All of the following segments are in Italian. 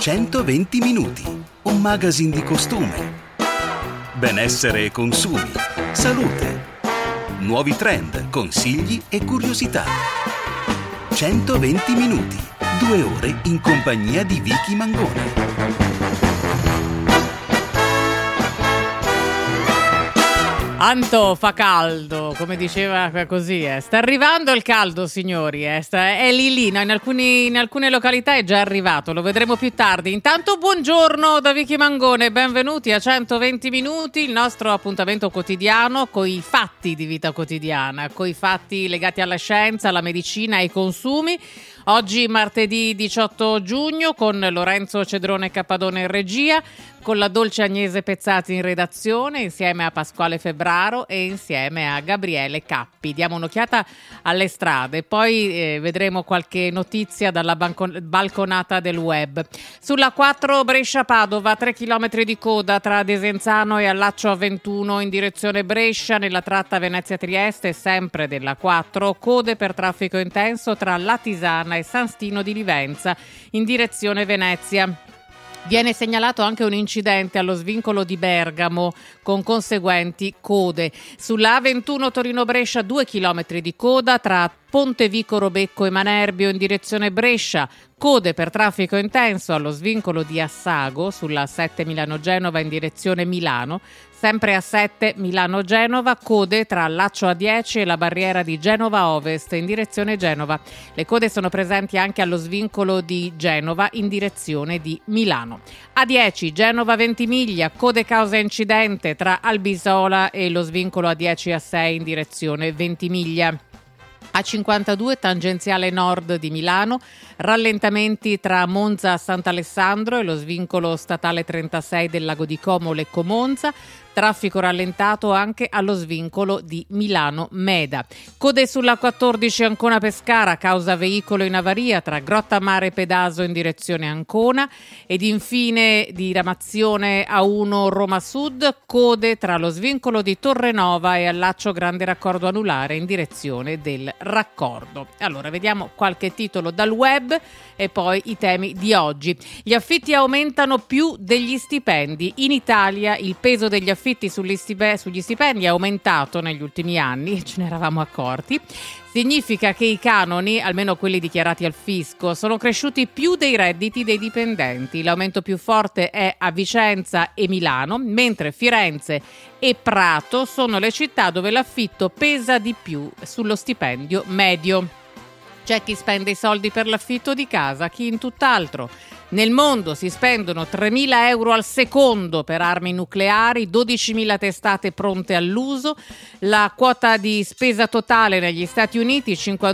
120 minuti, un magazine di costume, benessere e consumi, salute, nuovi trend, consigli e curiosità. 120 minuti, 2 ore in compagnia di Vicky Mangone. Anto, fa caldo, come diceva così, sta arrivando il caldo, signori, è lì, no? in alcune località è già arrivato, lo vedremo più tardi. Intanto buongiorno da Vicky Mangone, benvenuti a 120 minuti, il nostro appuntamento quotidiano coi fatti di vita quotidiana, coi fatti legati alla scienza, alla medicina e ai consumi. Oggi martedì 18 giugno con Lorenzo Cedrone Cappadone in regia, con la dolce Agnese Pezzati in redazione, insieme a Pasquale Febbraro e insieme a Gabriele Cappi. Diamo un'occhiata alle strade, poi vedremo qualche notizia dalla balconata del web. Sulla 4 Brescia-Padova, 3 km di coda tra Desenzano e Allaccio A21 in direzione Brescia, nella tratta Venezia-Trieste, sempre della 4, code per traffico intenso tra Latisana e San Stino di Livenza in direzione Venezia. Viene segnalato anche un incidente allo svincolo di Bergamo con conseguenti code. Sulla A21 Torino-Brescia 2 km di coda tra Pontevico Robecco e Manerbio in direzione Brescia, code per traffico intenso allo svincolo di Assago sulla 7 Milano-Genova in direzione Milano, sempre a 7 Milano-Genova, code tra Laccio A10 e la barriera di Genova Ovest in direzione Genova. Le code sono presenti anche allo svincolo di Genova in direzione di Milano. A10 Genova Ventimiglia, code causa incidente tra Albisola e lo svincolo A10 A6 in direzione Ventimiglia. A52 tangenziale nord di Milano, rallentamenti tra Monza Sant'Alessandro e lo svincolo statale 36 del Lago di Como Lecco Monza, traffico rallentato anche allo svincolo di Milano Meda. Code sulla 14 Ancona Pescara, causa veicolo in avaria tra Grotta Mare Pedaso in direzione Ancona ed infine diramazione A1 Roma Sud, code tra lo svincolo di Torrenova e Allaccio Grande Raccordo Anulare in direzione del raccordo. Allora, vediamo qualche titolo dal web e poi i temi di oggi. Gli affitti aumentano più degli stipendi. In Italia il peso degli affitti sugli stipendi è aumentato negli ultimi anni, ce ne eravamo accorti. Significa che i canoni, almeno quelli dichiarati al fisco, sono cresciuti più dei redditi dei dipendenti. L'aumento più forte è a Vicenza e Milano, mentre Firenze e Prato sono le città dove l'affitto pesa di più sullo stipendio medio. C'è chi spende i soldi per l'affitto di casa, chi in tutt'altro. Nel mondo si spendono 3.000 euro al secondo per armi nucleari, 12.000 testate pronte all'uso. La quota di spesa totale negli Stati Uniti,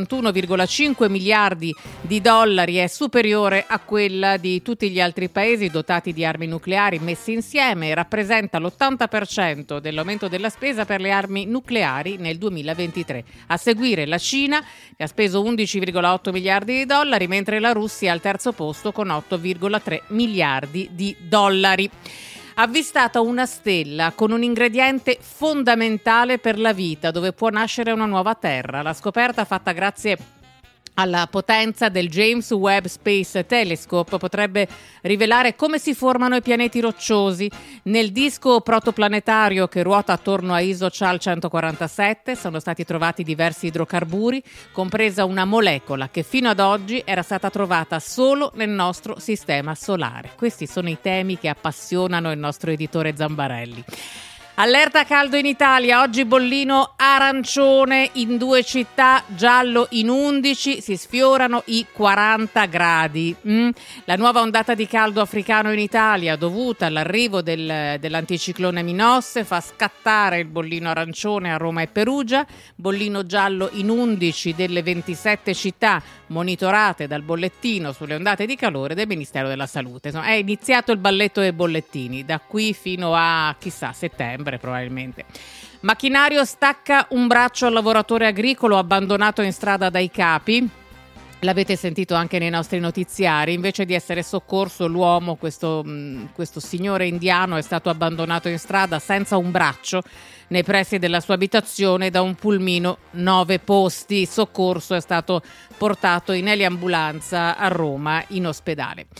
51,5 miliardi di dollari, è superiore a quella di tutti gli altri paesi dotati di armi nucleari messi insieme e rappresenta l'80% dell'aumento della spesa per le armi nucleari nel 2023. A seguire la Cina, che ha speso 11,8 miliardi di dollari, mentre la Russia è al terzo posto con 8,3 miliardi di dollari. Avvistata una stella con un ingrediente fondamentale per la vita, dove può nascere una nuova terra. La scoperta, fatta grazie alla potenza del James Webb Space Telescope, potrebbe rivelare come si formano i pianeti rocciosi. Nel disco protoplanetario che ruota attorno a Isocal 147 sono stati trovati diversi idrocarburi, compresa una molecola che fino ad oggi era stata trovata solo nel nostro sistema solare. Questi sono i temi che appassionano il nostro editore Zambarelli. Allerta caldo in Italia, oggi bollino arancione in 2 città, giallo in 11, si sfiorano i 40 gradi. La nuova ondata di caldo africano in Italia, dovuta all'arrivo dell'anticiclone Minosse, fa scattare il bollino arancione a Roma e Perugia, bollino giallo in 11 delle 27 città monitorate dal bollettino sulle ondate di calore del Ministero della Salute. Insomma, è iniziato il balletto dei bollettini, da qui fino a, chissà, settembre probabilmente. Macchinario stacca un braccio al lavoratore agricolo abbandonato in strada dai capi. L'avete sentito anche nei nostri notiziari, invece di essere soccorso l'uomo, questo signore indiano è stato abbandonato in strada senza un braccio nei pressi della sua abitazione da un pulmino 9 posti. Il soccorso è stato portato in eliambulanza a Roma in ospedale.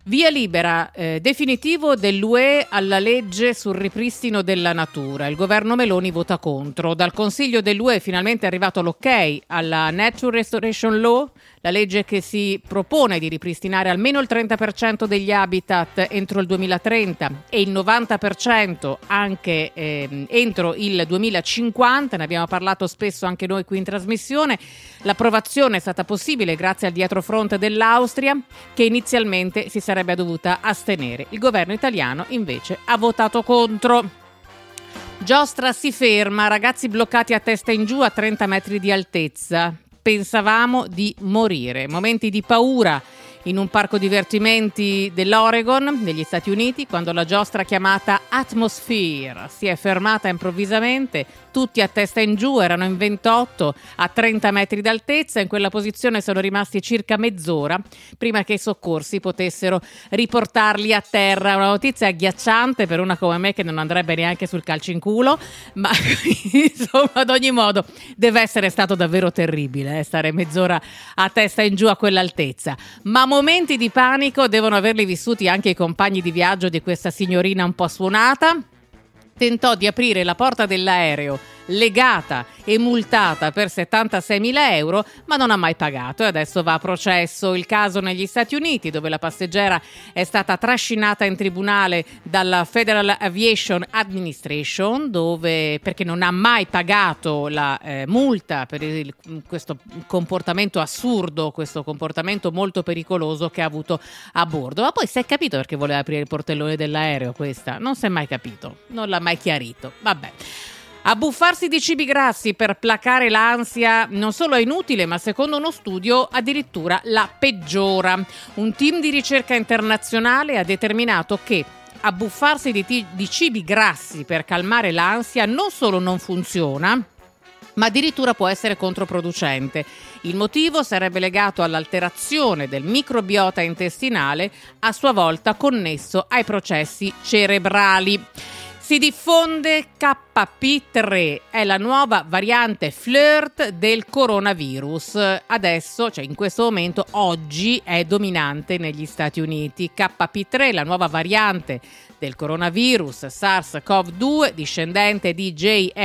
Via libera definitivo dell'UE alla legge sul ripristino della natura. Il governo Meloni vota contro. Dal Consiglio dell'UE è finalmente arrivato l'ok alla Nature Restoration Law, la legge che si propone di ripristinare almeno il 30% degli habitat entro il 2030 e il 90% anche entro il 2050. Ne abbiamo parlato spesso anche noi qui in trasmissione. L'approvazione è stata possibile grazie al dietrofront dell'Austria, che inizialmente si sarebbe dovuta astenere. Il governo italiano invece ha votato contro. Giostra si ferma, ragazzi bloccati a testa in giù a 30 metri di altezza. Pensavamo di morire. Momenti di paura in un parco divertimenti dell'Oregon, negli Stati Uniti, quando la giostra chiamata Atmosphere si è fermata improvvisamente, tutti a testa in giù, erano in 28 a 30 metri d'altezza. In quella posizione sono rimasti circa mezz'ora prima che i soccorsi potessero riportarli a terra. Una notizia agghiacciante per una come me che non andrebbe neanche sul calcio in culo, ma insomma, ad ogni modo deve essere stato davvero terribile stare mezz'ora a testa in giù a quell'altezza. Ma momenti di panico devono averli vissuti anche i compagni di viaggio di questa signorina un po' suonata. Tentò di aprire la porta dell'aereo, legata e multata per 76.000 euro, ma non ha mai pagato e adesso va a processo. Il caso negli Stati Uniti, dove la passeggera è stata trascinata in tribunale dalla Federal Aviation Administration, perché non ha mai pagato la multa per questo comportamento assurdo, questo comportamento molto pericoloso che ha avuto a bordo. Ma poi si è capito perché voleva aprire il portellone dell'aereo questa? Non si è mai capito, non l'ha mai chiarito. Vabbè. Abbuffarsi di cibi grassi per placare l'ansia non solo è inutile, ma secondo uno studio addirittura la peggiora. Un team di ricerca internazionale ha determinato che abbuffarsi di cibi grassi per calmare l'ansia non solo non funziona, ma addirittura può essere controproducente. Il motivo sarebbe legato all'alterazione del microbiota intestinale, a sua volta connesso ai processi cerebrali. Si diffonde KP3, è la nuova variante flirt del coronavirus. Adesso, cioè in questo momento, oggi è dominante negli Stati Uniti. KP3, la nuova variante del coronavirus SARS-CoV-2, discendente di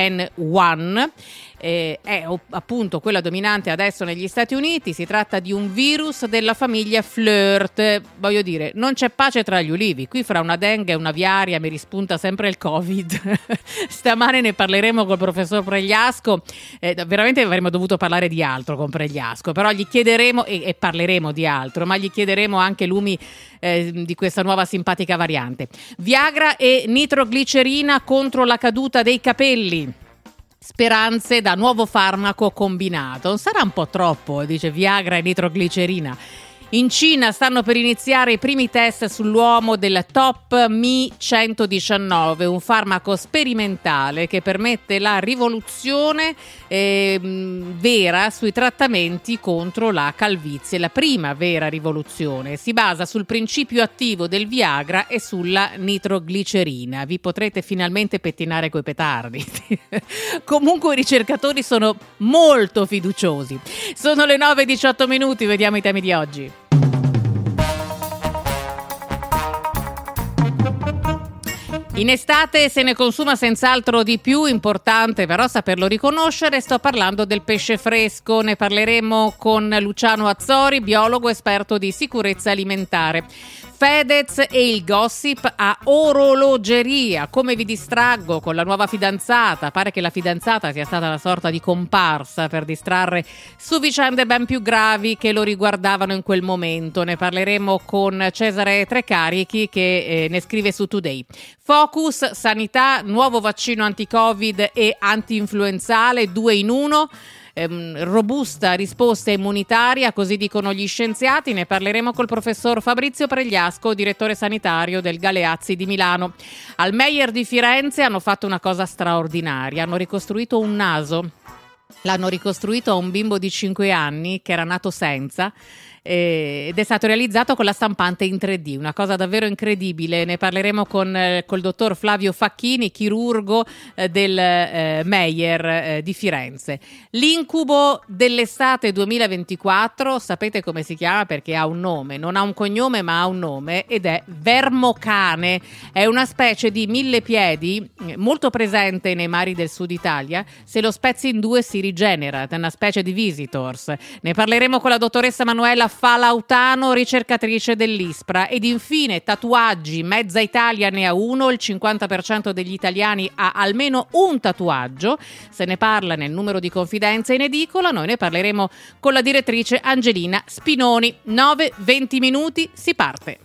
JN1, è appunto quella dominante adesso negli Stati Uniti. Si tratta di un virus della famiglia flirt. Voglio dire, non c'è pace tra gli ulivi. Qui fra una dengue e una viaria mi rispunta sempre il Covid. Stamane ne parleremo col professor Pregliasco. Veramente avremmo dovuto parlare di altro con Pregliasco, però gli chiederemo e parleremo di altro, ma gli chiederemo anche lumi di questa nuova simpatica variante. Viagra e nitroglicerina contro la caduta dei capelli. Speranze da nuovo farmaco combinato. Non sarà un po' troppo, dice Viagra e nitroglicerina. In Cina stanno per iniziare i primi test sull'uomo del Top Mi 119, un farmaco sperimentale che permette la rivoluzione vera sui trattamenti contro la calvizie. La prima vera rivoluzione si basa sul principio attivo del Viagra e sulla nitroglicerina. Vi potrete finalmente pettinare coi petardi. Comunque i ricercatori sono molto fiduciosi. Sono le 9:18, vediamo i temi di oggi. In estate se ne consuma senz'altro di più, importante però saperlo riconoscere. Sto parlando del pesce fresco, ne parleremo con Luciano Azzori, biologo esperto di sicurezza alimentare. Fedez e il gossip a orologeria. Come vi distraggo con la nuova fidanzata? Pare che la fidanzata sia stata una sorta di comparsa per distrarre su vicende ben più gravi che lo riguardavano in quel momento. Ne parleremo con Cesare Trecarichi che ne scrive su Today. Focus sanità, nuovo vaccino anti-Covid e anti-influenzale, 2 in 1. Robusta risposta immunitaria, così dicono gli scienziati. Ne parleremo col professor Fabrizio Pregliasco, direttore sanitario del Galeazzi di Milano. Al Meyer di Firenze hanno fatto una cosa straordinaria, hanno ricostruito un naso. L'hanno ricostruito a un bimbo di 5 anni che era nato senza. ed è stato realizzato con la stampante in 3D, una cosa davvero incredibile. Ne parleremo col dottor Flavio Facchini, chirurgo del Meyer di Firenze. L'incubo dell'estate 2024, sapete come si chiama? Perché ha un nome, non ha un cognome ma ha un nome, ed è vermocane. È una specie di millepiedi molto presente nei mari del sud Italia. Se lo spezzi in due si rigenera, è una specie di visitors. Ne parleremo con la dottoressa Manuela Falautano, ricercatrice dell'ISPRA. Ed infine tatuaggi, mezza Italia ne ha uno, il 50% degli italiani ha almeno un tatuaggio. Se ne parla nel numero di confidenza in edicola. Noi ne parleremo con la direttrice Angelina Spinoni. 9:20 minuti, si parte.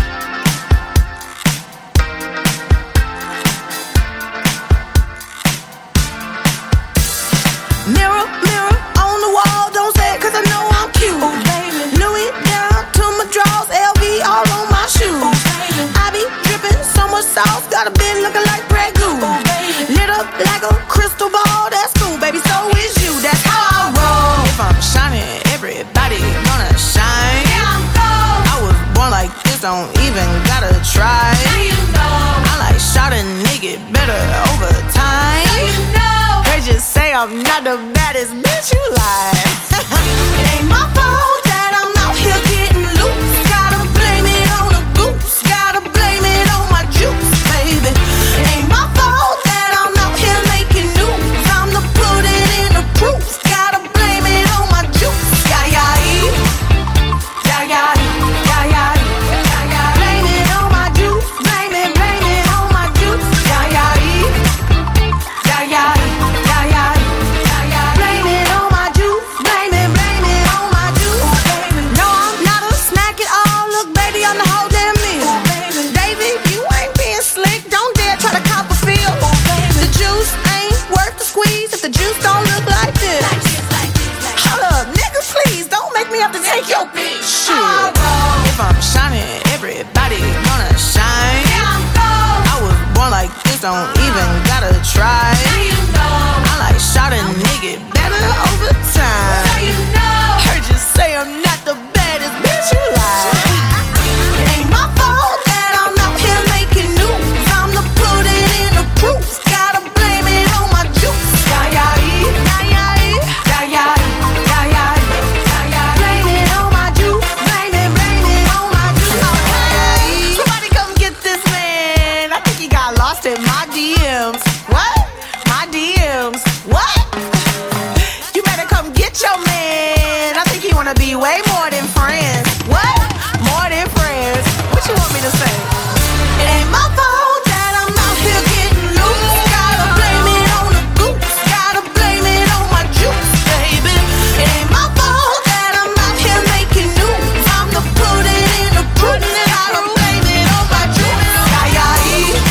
Mirror, mirror on the wall, don't say it 'cause I know I'm cute. Oh, baby. Louis down to my drawers, LV all on my shoes. Oh, baby. I be dripping so much sauce, got a bit looking like Grey Goose. Oh, baby. Lit up like a crystal ball, that's cool, baby, so is you, that's how I roll. If I'm shining, everybody gonna shine. Yeah, I'm gold. I was born like this, don't even gotta try. Now you know. I like shot a nigga better over time. Now you know. Just say I'm not the baddest bitch you like. It ain't my fault that I'm out here getting loose. Gotta blame it on the goose. Gotta blame it on my juice, baby. It ain't my fault that I'm out here making news. I'm the put it in the proof. Gotta blame it on my juice. Yeah, yeah, yeah, yeah, yeah, yeah, yeah. Blame it on my juice. Blame it on my juice. Yeah, yeah, yeah, yeah, yeah. The juice don't look like this. Hold up, nigga, please don't make me have to take your bitch. Shit. If I'm shining, everybody gonna shine. I was born like this, don't even gotta try. I like shot a nigga better over time. Heard you say I'm not the baddest bitch you like. It ain't my fault that I'm out here making news. I'm the put it in the proof. Gotta blame it on my juice. In my DMs, what? My DMs, what? You better come get your man. I think he wanna be way more than friends. What? More than friends. What you want me to say? It ain't my fault that I'm out here getting loose. Gotta blame it on the goose. Gotta blame it on my juice, baby. It ain't my fault that I'm out here making news. I'm the put it in the proof. Gotta blame it on my juice. Yeah, yeah, yeah.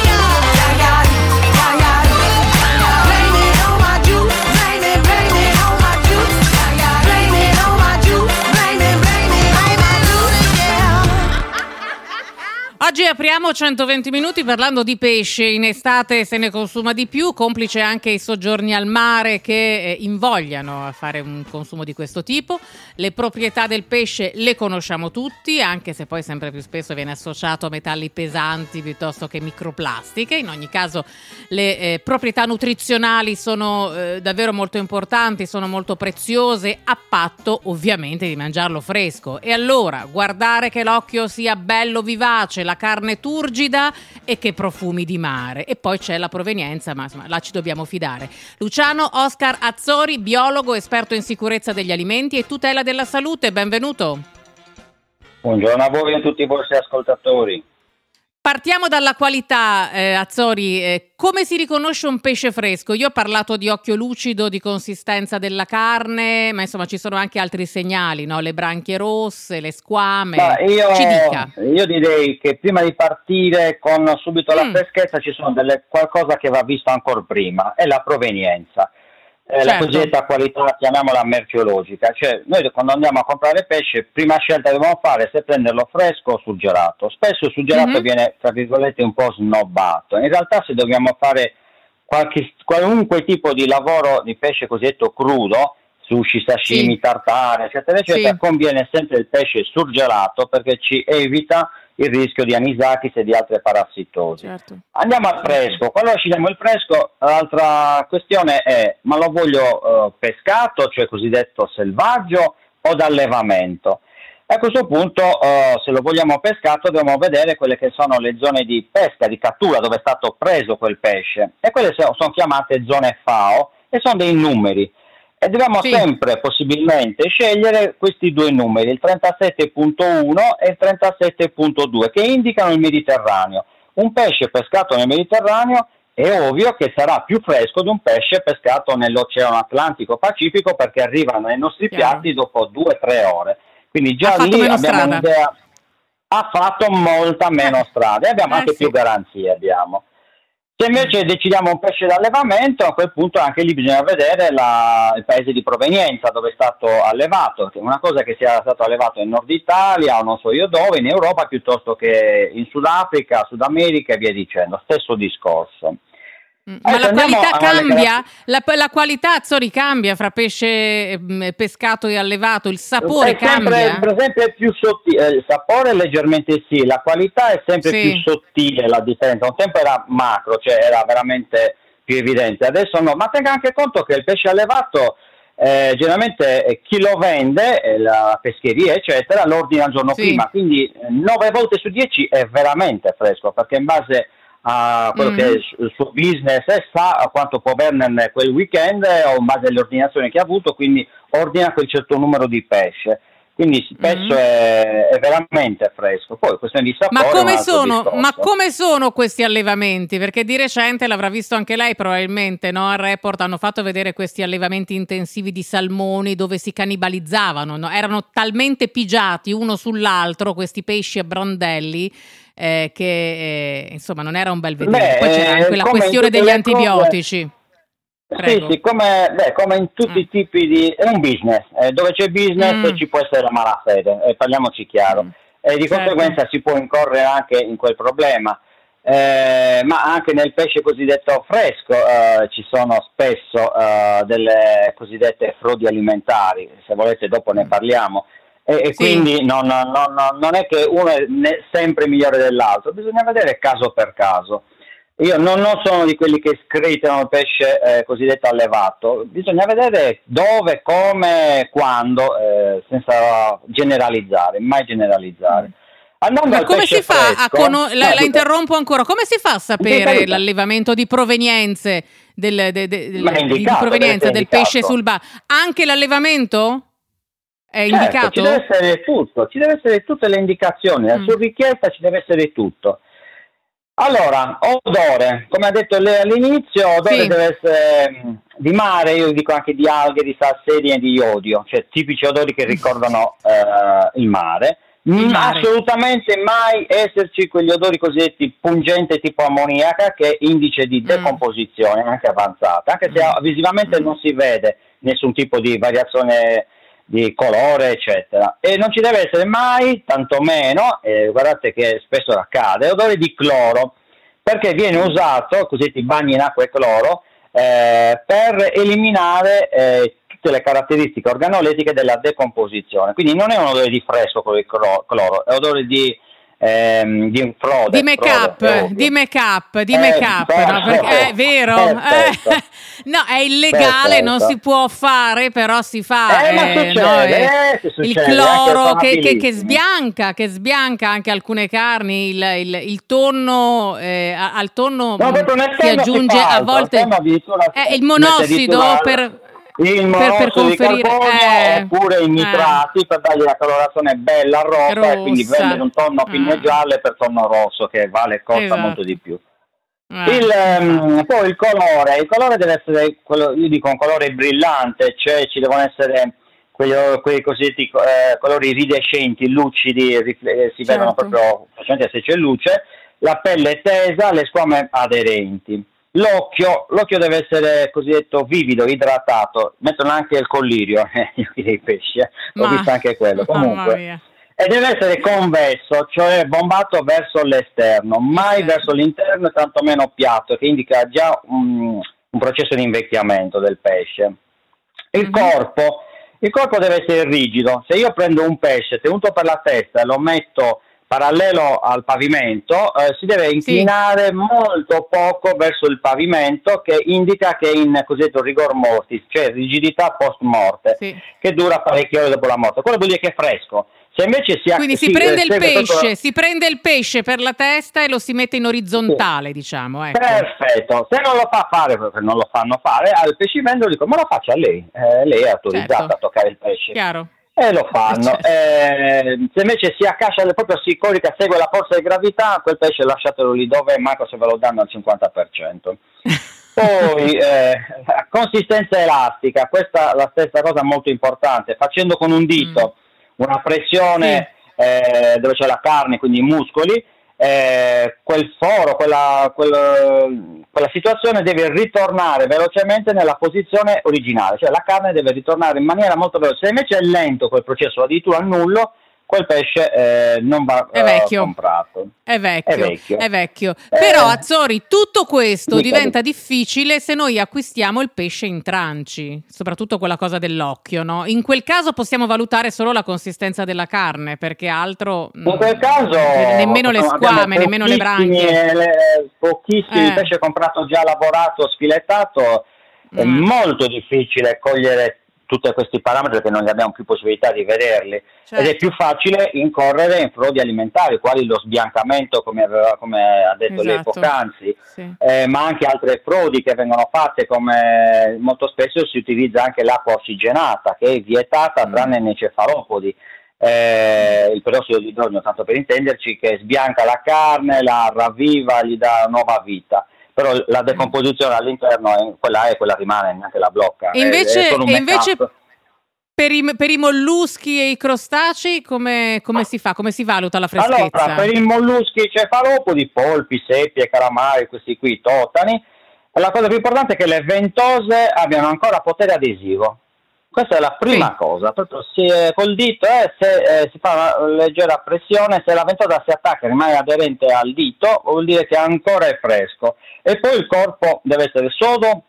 Oggi apriamo 120 minuti parlando di pesce. In estate se ne consuma di più, complice anche i soggiorni al mare che invogliano a fare un consumo di questo tipo. Le proprietà del pesce le conosciamo tutti, anche se poi sempre più spesso viene associato a metalli pesanti piuttosto che microplastiche. In ogni caso le proprietà nutrizionali sono davvero molto importanti, sono molto preziose, a patto ovviamente di mangiarlo fresco. E allora guardare che l'occhio sia bello vivace, la carne turgida e che profumi di mare. E poi c'è la provenienza, ma insomma là ci dobbiamo fidare. Luciano Oscar Azzori, biologo, esperto in sicurezza degli alimenti e tutela della salute, benvenuto. Buongiorno a voi e a tutti i vostri ascoltatori. Partiamo dalla qualità, Azzori. Come si riconosce un pesce fresco? Io ho parlato di occhio lucido, di consistenza della carne, ma insomma ci sono anche altri segnali, no? Le branchie rosse, le squame. Ci dica. Io direi che prima di partire con subito la freschezza ci sono qualcosa che va visto ancora prima, è la provenienza. La cosiddetta qualità, chiamiamola merceologica, cioè noi quando andiamo a comprare pesce, prima scelta che dobbiamo fare è se prenderlo fresco o surgelato. Spesso il surgelato viene, tra virgolette, un po' snobbato. In realtà se dobbiamo fare qualunque tipo di lavoro di pesce cosiddetto crudo, sushi, sashimi, tartare, eccetera, eccetera, conviene sempre il pesce surgelato perché ci evita il rischio di anisakis e di altre parassitosi. Certo. Andiamo al fresco. Quando scegliamo il fresco, l'altra questione è: ma lo voglio pescato, cioè cosiddetto selvaggio, o d'allevamento? A questo punto, se lo vogliamo pescato, dobbiamo vedere quelle che sono le zone di pesca, di cattura, dove è stato preso quel pesce, e quelle sono chiamate zone FAO e sono dei numeri. E dobbiamo sempre possibilmente scegliere questi due numeri, il 37.1 e il 37.2, che indicano il Mediterraneo. Un pesce pescato nel Mediterraneo è ovvio che sarà più fresco di un pesce pescato nell'Oceano Atlantico Pacifico, perché arrivano nei nostri piatti dopo 2-3 ore. Quindi già lì abbiamo un'idea, ha fatto molta meno strada e abbiamo anche più garanzie. Se invece decidiamo un pesce d'allevamento, a quel punto anche lì bisogna vedere il paese di provenienza dove è stato allevato. Una cosa che sia stato allevato in Nord Italia o non so io dove, in Europa, piuttosto che in Sudafrica, Sud America e via dicendo, stesso discorso. Ma la qualità cambia? La qualità, Azzori, cambia fra pesce pescato e allevato? Il sapore cambia? Per esempio è più sottile, il sapore leggermente sì, la qualità è sempre più sottile la differenza. Un tempo era macro, cioè era veramente più evidente, adesso no. Ma tenga anche conto che il pesce allevato generalmente chi lo vende, la pescheria eccetera, lo ordina il giorno prima, quindi 9 volte su 10 è veramente fresco, perché in base a quello che è il suo business e sa a quanto può venderne quel weekend o in base alle ordinazioni che ha avuto, quindi ordina quel certo numero di pesce, quindi spesso è veramente fresco. Poi questione di sapore. Ma come sono questi allevamenti? Perché di recente, l'avrà visto anche lei probabilmente, no? Al Report hanno fatto vedere questi allevamenti intensivi di salmoni dove si cannibalizzavano, no? Erano talmente pigiati uno sull'altro questi pesci a brandelli che insomma non era un bel vedere. Poi c'era anche la questione degli antibiotici. Sì, come in tutti i tipi di... è un business, dove c'è business ci può essere la malafede, parliamoci chiaro, e di conseguenza si può incorrere anche in quel problema, ma anche nel pesce cosiddetto fresco ci sono spesso delle cosiddette frodi alimentari, se volete dopo ne parliamo. Quindi non è che uno è sempre migliore dell'altro, bisogna vedere caso per caso. Io non sono di quelli che screditano il pesce cosiddetto allevato, bisogna vedere dove, come, quando, senza generalizzare, mai generalizzare. Ma come si fa la interrompo ancora, come si fa a sapere l'allevamento di provenienze di provenienza del pesce sul bar? Anche l'allevamento? È indicato? Ci deve essere tutto, ci deve essere tutte le indicazioni, su richiesta ci deve essere tutto. Allora, odore, come ha detto lei all'inizio, odore deve essere di mare, io dico anche di alghe, di salsedine e di iodio, cioè tipici odori che ricordano il mare. Assolutamente mai esserci quegli odori cosiddetti pungenti tipo ammoniaca, che è indice di decomposizione anche avanzata, anche se visivamente non si vede nessun tipo di variazione di colore eccetera, e non ci deve essere mai, tantomeno, guardate che spesso accade, odore di cloro, perché viene usato, cosiddetti bagni in acqua e cloro, per eliminare tutte le caratteristiche organolettiche della decomposizione. Quindi non è un odore di fresco quello di cloro, è odore di un frode, di make-up, no? Perché è vero, no, è illegale, non si può fare, però si fa, il cloro che sbianca anche alcune carni, il tonno, al tonno si aggiunge a volte il monossido per conferire di carbonio, oppure i nitrati per dargli la colorazione bella rossa, e quindi vendere un tonno pinneggialle per tonno rosso, che costa molto di più. Poi il colore deve essere quello, io dico un colore brillante, cioè ci devono essere quei cosiddetti colori iridescenti, lucidi, si vedono proprio facilmente se c'è luce, la pelle tesa, le squame aderenti. L'occhio deve essere cosiddetto vivido, idratato, mettono anche il collirio, gli occhi dei pesci, ho visto anche quello, comunque. E deve essere convesso, cioè bombato verso l'esterno, mai verso l'interno e tantomeno piatto, che indica già un processo di invecchiamento del pesce. Il corpo Il corpo deve essere rigido. Se io prendo un pesce tenuto per la testa e lo metto parallelo al pavimento, si deve inclinare molto poco verso il pavimento, che indica che è in cosiddetto rigor mortis, cioè rigidità post morte, che dura parecchie ore dopo la morte. Quello vuol dire che è fresco. Se invece quindi si prende il pesce, si prende il pesce per la testa e lo si mette in orizzontale, diciamo. Ecco. Perfetto. Se non lo fa fare, perché non lo fanno fare, al pescivendolo dico, ma lo faccia lei. Lei è autorizzata a toccare il pesce. Chiaro. E lo fanno. Se invece si accascia, proprio si corica, segue la forza di gravità, quel pesce lasciatelo lì dove è, manco se ve lo danno al 50%. Poi la consistenza elastica, questa è la stessa cosa molto importante, facendo con un dito una pressione dove c'è la carne, quindi i muscoli, quel foro, quella situazione deve ritornare velocemente nella posizione originale, cioè la carne deve ritornare in maniera molto veloce. Se invece è lento quel processo, addirittura a nullo, quel pesce non va comprato. È vecchio. Però Azzori, tutto questo diventa difficile se noi acquistiamo il pesce in tranci, soprattutto quella cosa dell'occhio, no? In quel caso possiamo valutare solo la consistenza della carne, perché altro in quel caso nemmeno le squame, nemmeno le branchie. Pochissimi il pesce comprato già lavorato, sfilettato, è molto difficile cogliere tutti questi parametri perché non abbiamo più possibilità di vederli, ed è più facile incorrere in frodi alimentari, quali lo sbiancamento, come ha detto lei poc'anzi, ma anche altre frodi che vengono fatte, come molto spesso si utilizza anche l'acqua ossigenata, che è vietata tranne nei cefalopodi, il perossido di idrogeno, tanto per intenderci, che sbianca la carne, la ravviva, gli dà nuova vita. Però la decomposizione all'interno quella rimane, neanche la blocca. Invece per i molluschi e i crostacei come si fa? Come si valuta la freschezza? Allora, per i molluschi cefalopodi, polpi, seppie, calamari, questi qui, totani, la cosa più importante è che le ventose abbiano ancora potere adesivo. Questa è la prima cosa, proprio col dito se si fa una leggera pressione, se la ventosa si attacca e rimane aderente al dito, vuol dire che ancora è fresco. E poi il corpo deve essere sodo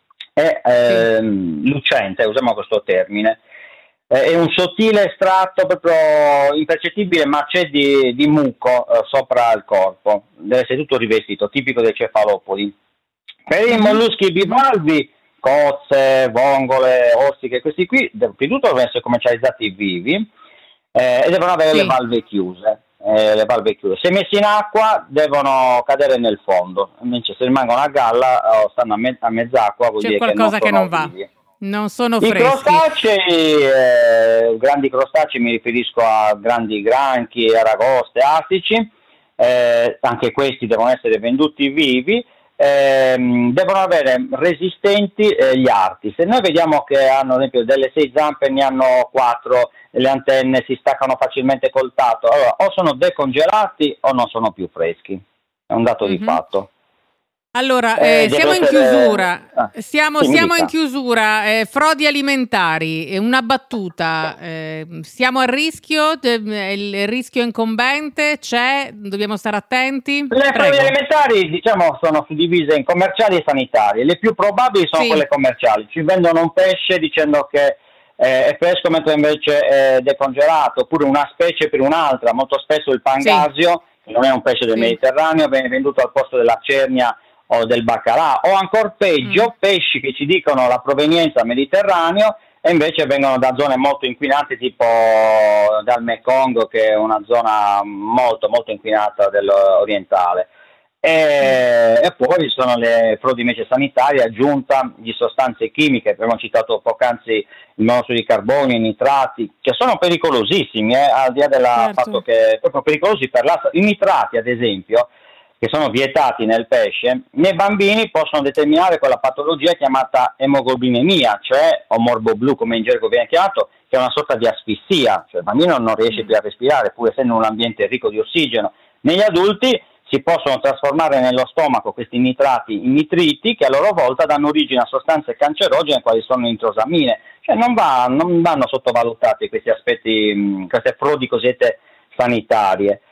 e lucente, usiamo questo termine. È un sottile estratto proprio impercettibile, ma c'è di muco sopra il corpo, deve essere tutto rivestito, tipico dei cefalopodi. Per i molluschi bivalvi, cozze, vongole, ostiche, questi qui, prima di tutto devono essere commercializzati vivi e devono avere le valve chiuse. Se messi in acqua devono cadere nel fondo, invece se rimangono a galla o stanno a mezz'acqua vuol dire qualcosa che non va. Vivi. Non sono freschi. I crostacei, grandi crostacei, mi riferisco a grandi granchi, aragoste, astici, anche questi devono essere venduti vivi. Devono avere resistenti gli arti. Se noi vediamo che hanno ad esempio delle 6 zampe, ne hanno 4, le antenne si staccano facilmente col tatto, allora o sono decongelati o non sono più freschi, è un dato di fatto. Allora, siamo in chiusura, siamo in chiusura, frodi alimentari, una battuta, siamo a rischio, il rischio incombente c'è, dobbiamo stare attenti? Le frodi alimentari, diciamo, sono suddivise in commerciali e sanitarie, le più probabili sono quelle commerciali, ci vendono un pesce dicendo che è fresco mentre invece è decongelato, oppure una specie per un'altra, molto spesso il pangasio, che non è un pesce del Mediterraneo, viene venduto al posto della cernia o del baccalà, o ancora peggio pesci che ci dicono la provenienza Mediterraneo e invece vengono da zone molto inquinate, tipo dal Mekong, che è una zona molto molto inquinata dell'orientale. E poi ci sono le frodi invece sanitarie, aggiunta di sostanze chimiche, abbiamo citato poc'anzi il monossido di carbonio, i nitrati, che sono pericolosissimi, al di là del fatto che è proprio pericolosi per la salute. I nitrati, ad esempio, che sono vietati nel pesce, nei bambini possono determinare quella patologia chiamata emoglobinemia, cioè o morbo blu come in gergo viene chiamato, che è una sorta di asfissia, cioè il bambino non riesce più a respirare, pur essendo in un ambiente ricco di ossigeno. Negli adulti si possono trasformare nello stomaco questi nitrati in nitriti, che a loro volta danno origine a sostanze cancerogene quali sono nitrosamine. Cioè non vanno sottovalutati questi aspetti, queste frodi cosiddette sanitarie.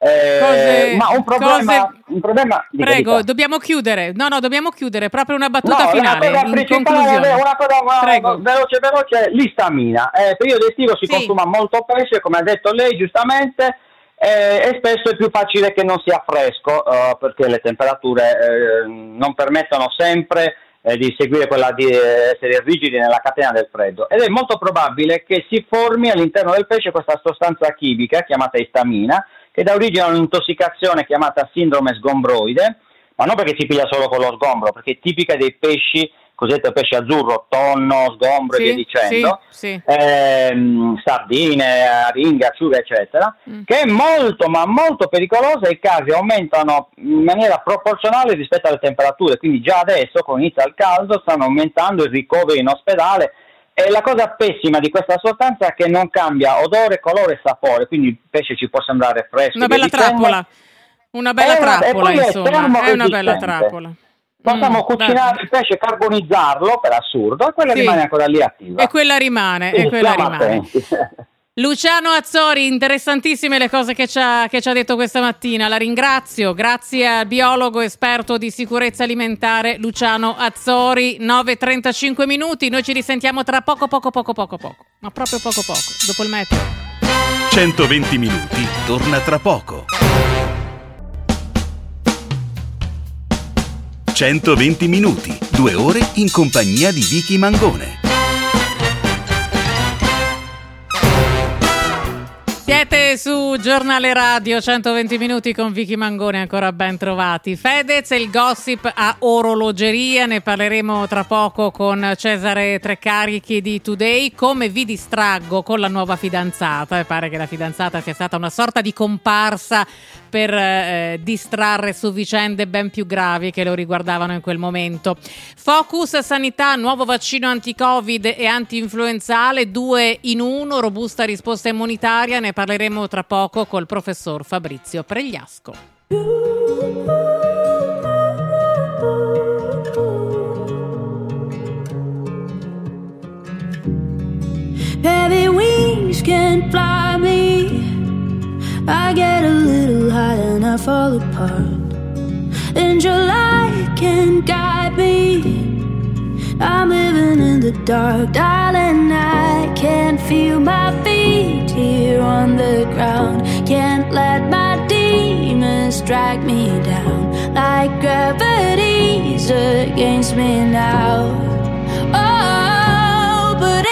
Ma un problema Prego, dobbiamo chiudere. No, dobbiamo chiudere. Proprio una battuta finale. Una cosa veloce, l'istamina. Periodo estivo si consuma molto pesce, come ha detto lei giustamente, e spesso è più facile che non sia fresco, perché le temperature non permettono sempre di seguire quella di essere rigidi nella catena del freddo, ed è molto probabile che si formi all'interno del pesce questa sostanza chimica chiamata istamina, che dà origine a un'intossicazione chiamata sindrome sgombroide, ma non perché si piglia solo con lo sgombro, perché è tipica dei pesci, cosiddetto pesce azzurro, tonno, sgombro e via dicendo, sardine, aringa, acciughe, eccetera, che è molto ma molto pericolosa, e i casi aumentano in maniera proporzionale rispetto alle temperature, quindi già adesso, con inizio al caldo, stanno aumentando i ricoveri in ospedale. E la cosa pessima di questa sostanza è che non cambia odore, colore e sapore, quindi il pesce ci può sembrare fresco. Una bella trappola, insomma, è una bella trappola. Possiamo cucinare il pesce, carbonizzarlo per assurdo, e quella rimane ancora lì attiva. E quella rimane. Luciano Azzori, interessantissime le cose che ci ha detto questa mattina, la ringrazio. Grazie al biologo esperto di sicurezza alimentare Luciano Azzori. 9:35 minuti, noi ci risentiamo tra poco, ma proprio poco, dopo il meteo. 120 minuti, torna tra poco. 120 minuti, 2 ore in compagnia di Vicky Mangone. Siete su Giornale Radio, 120 minuti con Vicky Mangone, ancora ben trovati. Fedez e il gossip a orologeria, ne parleremo tra poco con Cesare Treccarichi di Today. Come vi distraggo con la nuova fidanzata, e pare che la fidanzata sia stata una sorta di comparsa per distrarre su vicende ben più gravi che lo riguardavano in quel momento. Focus Sanità, nuovo vaccino anti-Covid e anti-influenzale, 2 in 1, robusta risposta immunitaria. Ne parleremo tra poco col professor Fabrizio Pregliasco. Heavy wings can fly me. I get a little high and I fall apart. And your light can guide me. I'm living in the dark, darling. I can't feel my feet here on the ground. Can't let my demons drag me down like gravity's against me now. Oh, but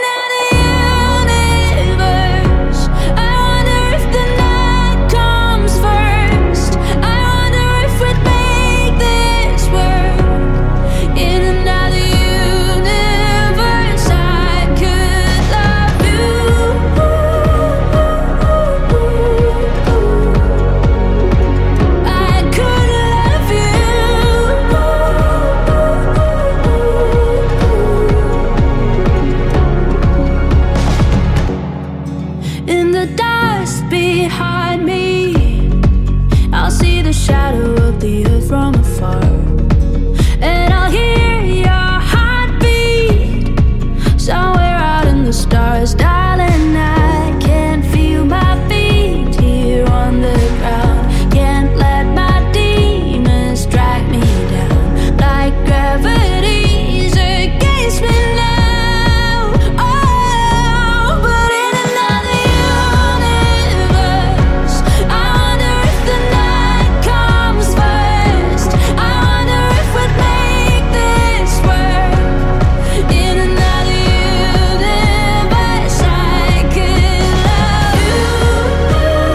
shadow of the earth from afar, and I'll hear your heartbeat somewhere out in the stars, darling. I can't feel my feet here on the ground. Can't let my demons drag me down like gravity's against me now. Oh, but in another universe, I wonder if the night comes first. I wonder if we'd make this work. In another universe, I could love you.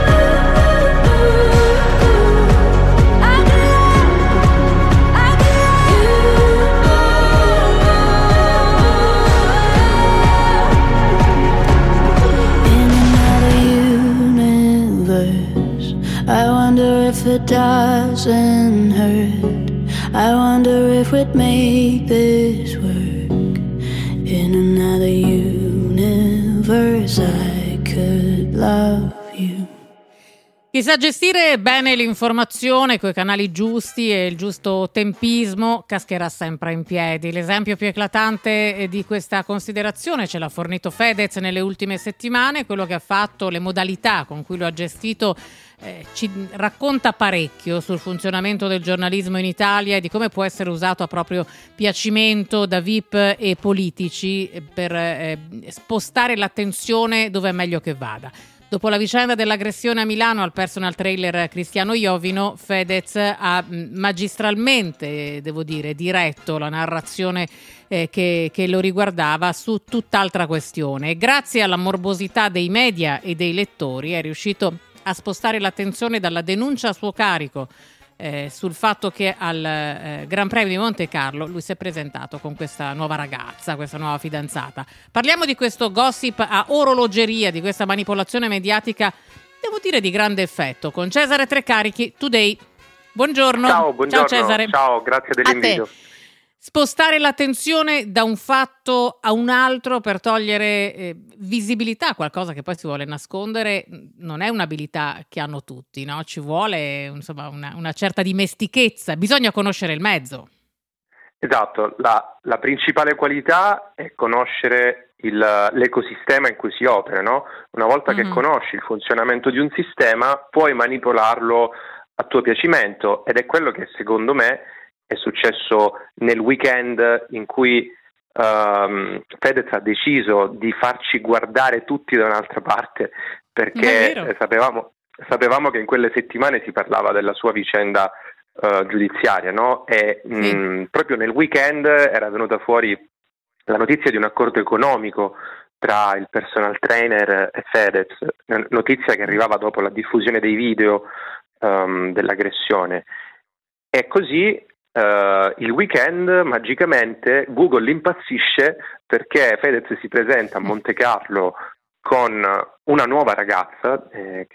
In another universe, I wonder if it doesn't hurt. I wonder if we'd make this work. In another universe, I could love you. Chi sa gestire bene l'informazione coi canali giusti e il giusto tempismo cascherà sempre in piedi. L'esempio più eclatante di questa considerazione ce l'ha fornito Fedez nelle ultime settimane. Quello che ha fatto, le modalità con cui lo ha gestito, ci racconta parecchio sul funzionamento del giornalismo in Italia e di come può essere usato a proprio piacimento da VIP e politici per spostare l'attenzione dove è meglio che vada. Dopo la vicenda dell'aggressione a Milano al personal trainer Cristiano Iovino, Fedez ha magistralmente, devo dire, diretto la narrazione che lo riguardava su tutt'altra questione. E grazie alla morbosità dei media e dei lettori è riuscito a spostare l'attenzione dalla denuncia a suo carico sul fatto che al Gran Premio di Monte Carlo lui si è presentato con questa nuova ragazza, questa nuova fidanzata. Parliamo di questo gossip a orologeria, di questa manipolazione mediatica, devo dire di grande effetto, con Cesare Treccarichi, Today. Buongiorno. Ciao Cesare. Ciao, grazie dell'invito. Spostare l'attenzione da un fatto a un altro per togliere visibilità a qualcosa che poi si vuole nascondere non è un'abilità che hanno tutti, no? Ci vuole insomma una certa dimestichezza, bisogna conoscere il mezzo. Esatto, la principale qualità è conoscere l'ecosistema in cui si opera, no? Una volta che conosci il funzionamento di un sistema puoi manipolarlo a tuo piacimento, ed è quello che secondo me è successo nel weekend in cui Fedez ha deciso di farci guardare tutti da un'altra parte, perché sapevamo che in quelle settimane si parlava della sua vicenda giudiziaria, no? E proprio nel weekend era venuta fuori la notizia di un accordo economico tra il personal trainer e Fedez, notizia che arrivava dopo la diffusione dei video dell'aggressione. E così il weekend magicamente Google impazzisce perché Fedez si presenta a Monte Carlo con una nuova ragazza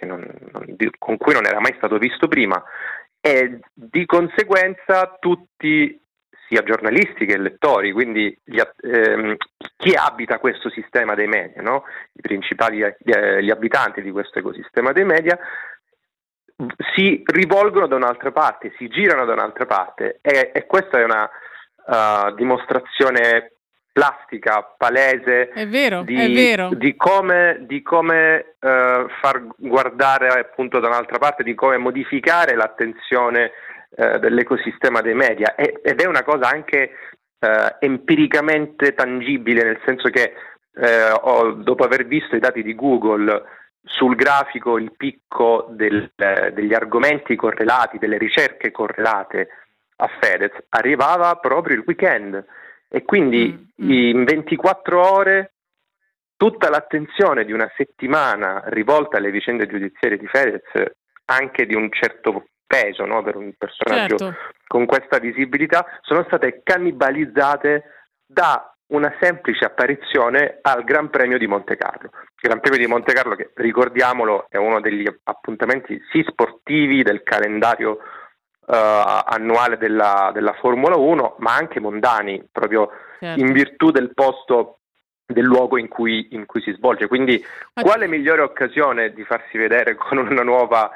con cui non era mai stato visto prima, e di conseguenza tutti, sia giornalisti che lettori, quindi chi abita questo sistema dei media, no? I principali gli abitanti di questo ecosistema dei media si rivolgono da un'altra parte, si girano da un'altra parte, e questa è una dimostrazione plastica, palese, è vero. di come far guardare appunto da un'altra parte, di come modificare l'attenzione dell'ecosistema dei media, ed è una cosa anche empiricamente tangibile, nel senso che dopo aver visto i dati di Google sul grafico, il picco degli argomenti correlati, delle ricerche correlate a Fedez, arrivava proprio il weekend, e quindi in 24 ore tutta l'attenzione di una settimana rivolta alle vicende giudiziarie di Fedez, anche di un certo peso, no, per un personaggio con questa visibilità, sono state cannibalizzate da una semplice apparizione al Gran Premio di Monte Carlo. Il Gran Premio di Monte Carlo, che ricordiamolo è uno degli appuntamenti sì sportivi del calendario annuale della Formula 1, ma anche mondani, proprio in virtù del posto, del luogo in cui si svolge. Quindi quale migliore occasione di farsi vedere con una nuova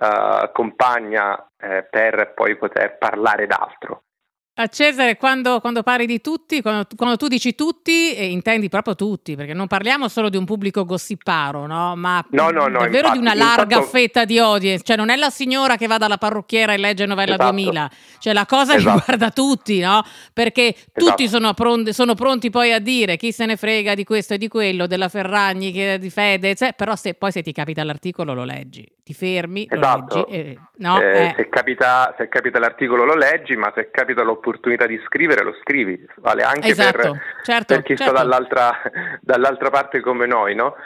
compagna per poi poter parlare d'altro? A Cesare, quando parli di tutti, quando tu dici tutti, intendi proprio tutti, perché non parliamo solo di un pubblico gossiparo, no? Ma davvero infatti, di una larga fetta di audience, cioè non è la signora che va dalla parrucchiera e legge Novella 2000, cioè la cosa riguarda tutti, no? Perché tutti sono pronti poi a dire chi se ne frega di questo e di quello, della Ferragni, di Fedez, però se ti capita l'articolo lo leggi, ti fermi, lo leggi, no? Se capita l'articolo lo leggi, ma se capita l'opportunità di scrivere lo scrivi, vale anche per chi sta dall'altra parte come noi, no?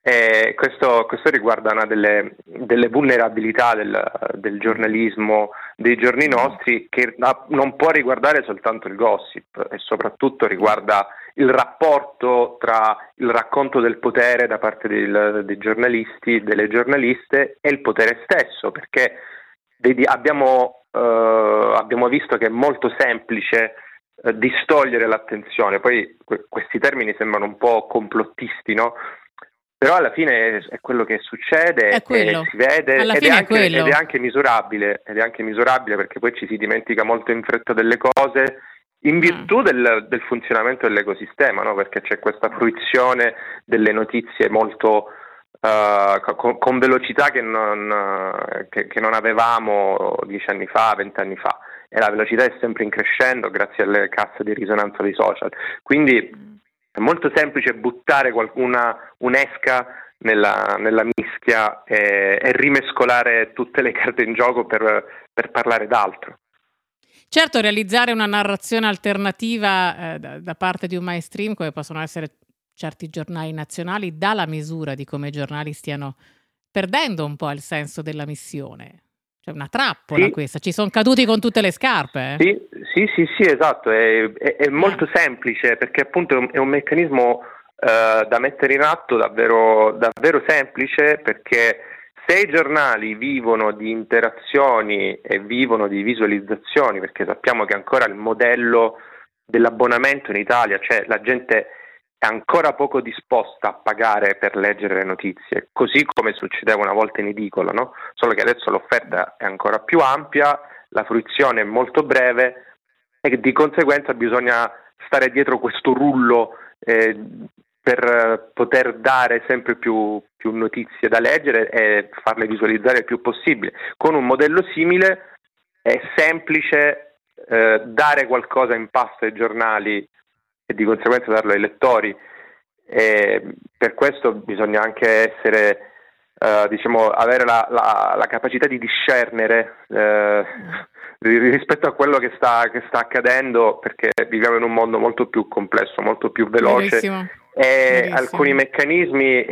Questo riguarda una delle vulnerabilità del giornalismo dei giorni nostri, che non può riguardare soltanto il gossip, e soprattutto riguarda il rapporto tra il racconto del potere da parte dei giornalisti, delle giornaliste, e il potere stesso, perché abbiamo visto che è molto semplice distogliere l'attenzione. Poi questi termini sembrano un po' complottisti, no? Però alla fine è quello che succede, è quello. Si vede alla ed fine è anche misurabile, perché poi ci si dimentica molto in fretta delle cose in virtù del funzionamento dell'ecosistema, no? Perché c'è questa fruizione delle notizie molto con velocità che non avevamo 10 anni fa, 20 anni fa, e la velocità è sempre in crescendo grazie alle casse di risonanza dei social. Quindi è molto semplice buttare un'esca nella mischia e rimescolare tutte le carte in gioco per parlare d'altro. Certo, realizzare una narrazione alternativa da parte di un mainstream, come possono essere certi giornali nazionali, dà la misura di come i giornali stiano perdendo un po' il senso della missione. C'è una trappola questa, ci sono caduti con tutte le scarpe. Sì, esatto, è molto semplice, perché appunto è un meccanismo da mettere in atto davvero, davvero semplice, perché se i giornali vivono di interazioni e vivono di visualizzazioni, perché sappiamo che ancora il modello dell'abbonamento in Italia, cioè la gente è ancora poco disposta a pagare per leggere le notizie, così come succedeva una volta in edicola, no? Solo che adesso l'offerta è ancora più ampia, la fruizione è molto breve e di conseguenza bisogna stare dietro questo rullo per poter dare sempre più notizie da leggere e farle visualizzare il più possibile. Con un modello simile è semplice dare qualcosa in pasto ai giornali e di conseguenza darlo ai lettori. Per questo bisogna anche essere, avere la capacità di discernere rispetto a quello che sta accadendo, perché viviamo in un mondo molto più complesso, molto più veloce. Verissimo. E alcuni meccanismi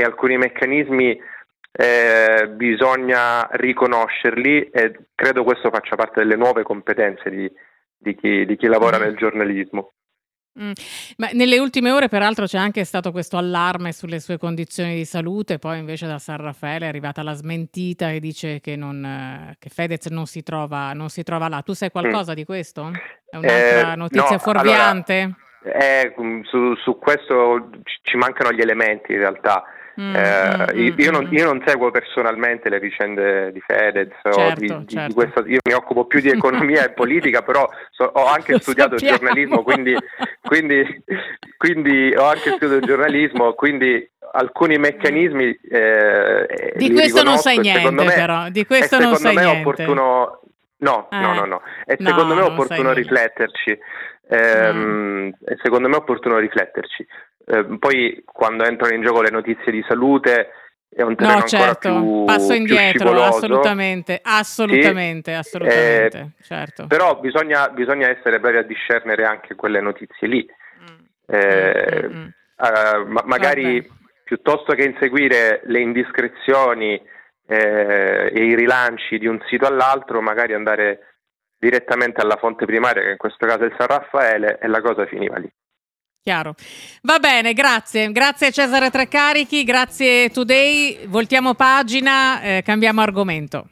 bisogna riconoscerli, e credo questo faccia parte delle nuove competenze di chi lavora nel giornalismo. Ma nelle ultime ore peraltro c'è anche stato questo allarme sulle sue condizioni di salute, poi invece da San Raffaele è arrivata la smentita che dice che Fedez non si trova là. Tu sai qualcosa di questo? È un'altra notizia fuorviante? Su questo ci mancano gli elementi in realtà. Io non seguo personalmente le vicende di Fedez, certo. di questa, io mi occupo più di economia e politica, però ho anche studiato giornalismo, quindi ho anche studiato giornalismo, quindi alcuni meccanismi di questo non sai niente, però di questo non sai niente. È opportuno, no, e secondo me è opportuno rifletterci. Secondo me è opportuno rifletterci. Poi quando entrano in gioco le notizie di salute è un terreno ancora più passo indietro, più assolutamente, certo. Però bisogna essere bravi a discernere anche quelle notizie lì. Magari piuttosto che inseguire le indiscrezioni e i rilanci di un sito all'altro, magari andare direttamente alla fonte primaria, che in questo caso è il San Raffaele, e la cosa finiva lì. Chiaro. Va bene, grazie Cesare Treccarichi, grazie Today, voltiamo pagina, cambiamo argomento.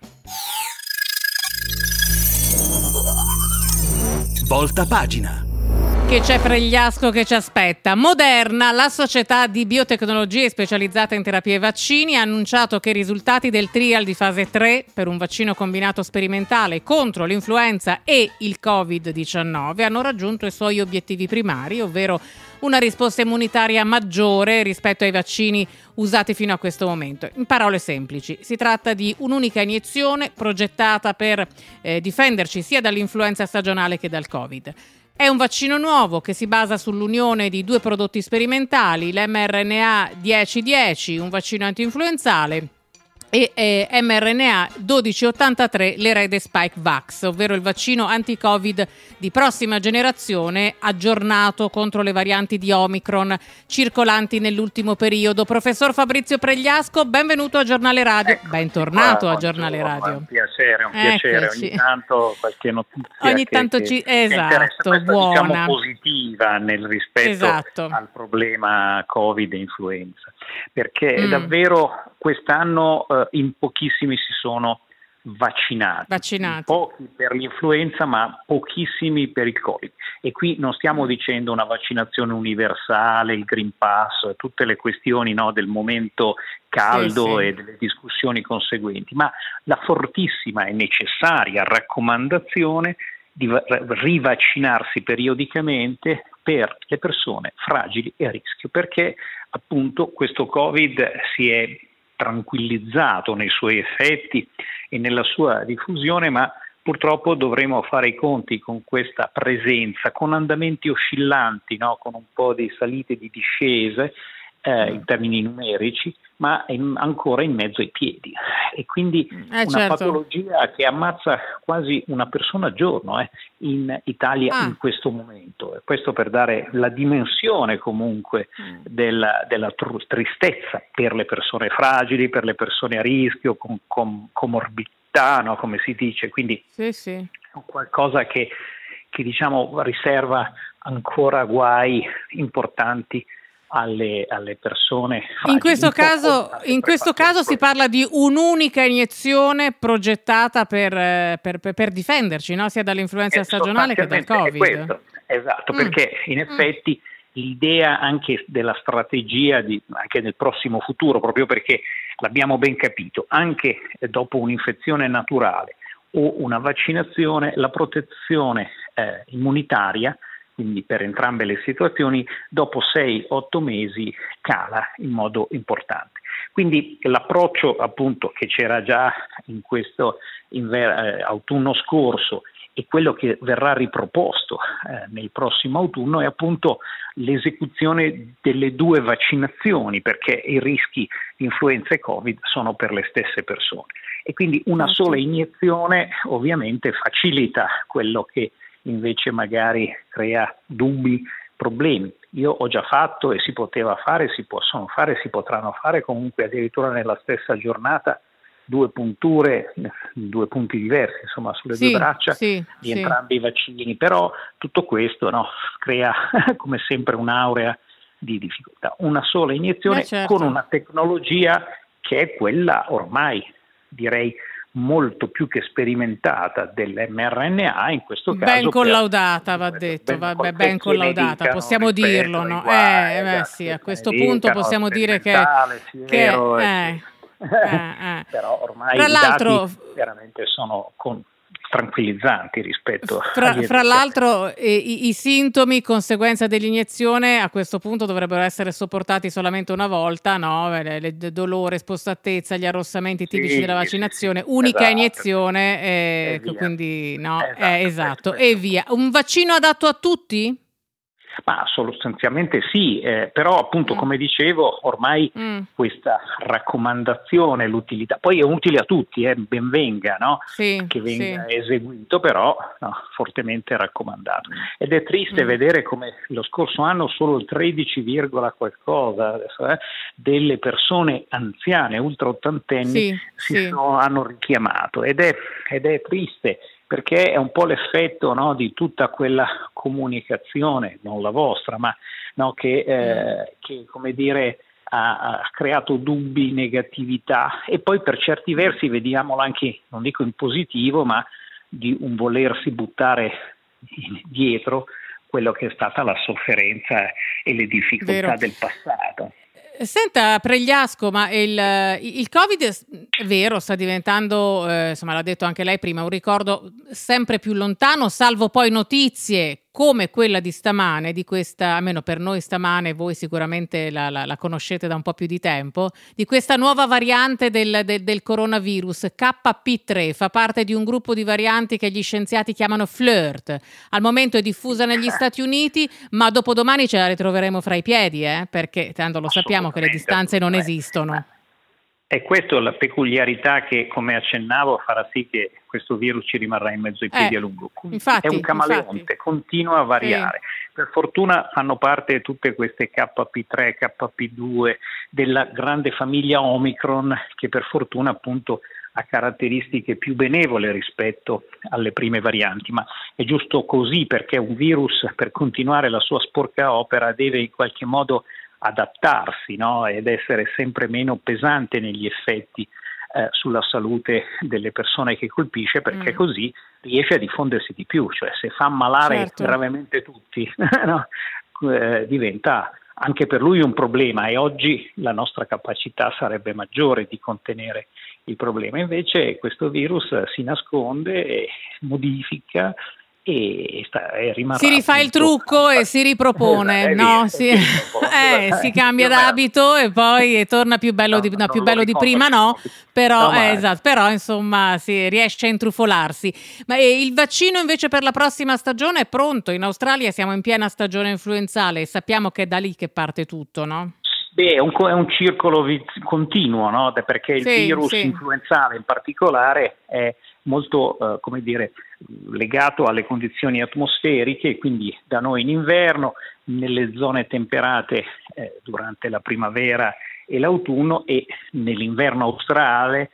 Volta pagina. Che c'è Pregliasco che ci aspetta? Moderna, la società di biotecnologie specializzata in terapie e vaccini, ha annunciato che i risultati del trial di fase 3 per un vaccino combinato sperimentale contro l'influenza e il Covid-19 hanno raggiunto i suoi obiettivi primari, ovvero una risposta immunitaria maggiore rispetto ai vaccini usati fino a questo momento. In parole semplici, si tratta di un'unica iniezione progettata per difenderci sia dall'influenza stagionale che dal Covid. È un vaccino nuovo che si basa sull'unione di due prodotti sperimentali, l'mRNA 1010, un vaccino antinfluenzale, e mRNA 1283, l'erede Spikevax, ovvero il vaccino anti-Covid di prossima generazione aggiornato contro le varianti di Omicron circolanti nell'ultimo periodo. Professor Fabrizio Pregliasco, benvenuto a Giornale Radio. Bentornato a Giornale Radio. È un piacere. Ogni tanto qualche notizia esatto, buona, diciamo positiva nel rispetto al problema Covid e influenza, perché davvero quest'anno in pochissimi si sono vaccinati. Pochi per l'influenza, ma pochissimi per il Covid. E qui non stiamo dicendo una vaccinazione universale, il Green Pass, tutte le questioni, no, del momento caldo e delle discussioni conseguenti, ma la fortissima e necessaria raccomandazione di rivaccinarsi periodicamente per le persone fragili e a rischio, perché appunto questo Covid si è tranquillizzato nei suoi effetti e nella sua diffusione, ma purtroppo dovremo fare i conti con questa presenza, con andamenti oscillanti, no? Con un po' di salite e di discese in termini numerici, ma ancora in mezzo ai piedi. E quindi una patologia che ammazza quasi una persona al giorno in Italia in questo momento. E questo per dare la dimensione comunque della tristezza per le persone fragili, per le persone a rischio, con comorbidità, no? Come si dice. Quindi qualcosa che diciamo riserva ancora guai importanti alle persone fragili. In questo caso si parla di un'unica iniezione progettata per difenderci, no? Sia dall'influenza stagionale che dal Covid. Esatto, perché in effetti l'idea anche della strategia anche nel prossimo futuro, proprio perché l'abbiamo ben capito, anche dopo un'infezione naturale o una vaccinazione, la protezione immunitaria, quindi per entrambe le situazioni, dopo 6-8 mesi cala in modo importante. Quindi l'approccio appunto che c'era già in questo autunno scorso e quello che verrà riproposto nel prossimo autunno è appunto l'esecuzione delle 2 vaccinazioni, perché i rischi di influenza e Covid sono per le stesse persone. E quindi una sola iniezione ovviamente facilita quello che invece magari crea dubbi, problemi. Io ho già fatto e si poteva fare, si possono fare, si potranno fare comunque addirittura nella stessa giornata 2 punture, 2 punti diversi, insomma, sulle 2 braccia di entrambi i vaccini. Però tutto questo crea come sempre un'aurea di difficoltà. Una sola iniezione con una tecnologia che è quella ormai, direi, molto più che sperimentata dell'mRNA, in questo caso ben collaudata, va detto, ben collaudata, possiamo dirlo, no? Sì, a questo punto possiamo dire che però ormai i dati veramente sono tranquillizzanti rispetto fra l'altro i sintomi conseguenza dell'iniezione a questo punto dovrebbero essere sopportati solamente una volta, no? Dolore, spostatezza, gli arrossamenti tipici della vaccinazione, unica iniezione, quindi esatto, e via. Un vaccino adatto a tutti? Ma sostanzialmente sì, però appunto come dicevo ormai questa raccomandazione, l'utilità, poi è utile a tutti, ben venga, no? Che venga eseguito, però fortemente raccomandato. Ed è triste vedere come lo scorso anno solo il 13, qualcosa delle persone anziane, ultra ottantenni, hanno richiamato ed è triste, perché è un po' l'effetto, no, di tutta quella comunicazione, non la vostra, ma che come dire ha creato dubbi, negatività, e poi per certi versi vediamolo anche, non dico in positivo, ma di un volersi buttare dietro quello che è stata la sofferenza e le difficoltà del passato. Senta Pregliasco, ma il Covid è vero, sta diventando, insomma l'ha detto anche lei prima, un ricordo sempre più lontano, salvo poi notizie come quella di stamane, di questa, almeno per noi stamane, voi sicuramente la conoscete da un po' più di tempo, di questa nuova variante del coronavirus, KP3, fa parte di un gruppo di varianti che gli scienziati chiamano flirt. Al momento è diffusa negli Stati Uniti, ma dopodomani ce la ritroveremo fra i piedi, perché tanto lo sappiamo che le distanze non esistono. E questa è la peculiarità che, come accennavo, farà sì che questo virus ci rimarrà in mezzo ai piedi a lungo. È un camaleonte, continua a variare. Per fortuna fanno parte tutte queste KP3, KP2 della grande famiglia Omicron, che per fortuna appunto ha caratteristiche più benevole rispetto alle prime varianti, ma è giusto così, perché un virus, per continuare la sua sporca opera, deve in qualche modo adattarsi, no? Ed essere sempre meno pesante negli effetti sulla salute delle persone che colpisce, perché così riesce a diffondersi di più, cioè se fa ammalare gravemente tutti no? Diventa anche per lui un problema, e oggi la nostra capacità sarebbe maggiore di contenere il problema. Invece questo virus si nasconde e modifica e rimarrà. Si rifà il trucco e si ripropone, no? Si cambia d'abito e poi torna più bello di prima, no? Però, però insomma si riesce a intrufolarsi. Ma il vaccino invece per la prossima stagione è pronto? In Australia siamo in piena stagione influenzale e sappiamo che è da lì che parte tutto, no? Beh, è un circolo continuo, no? Perché il virus influenzale in particolare è molto, legato alle condizioni atmosferiche, quindi da noi in inverno, nelle zone temperate durante la primavera e l'autunno, e nell'inverno australe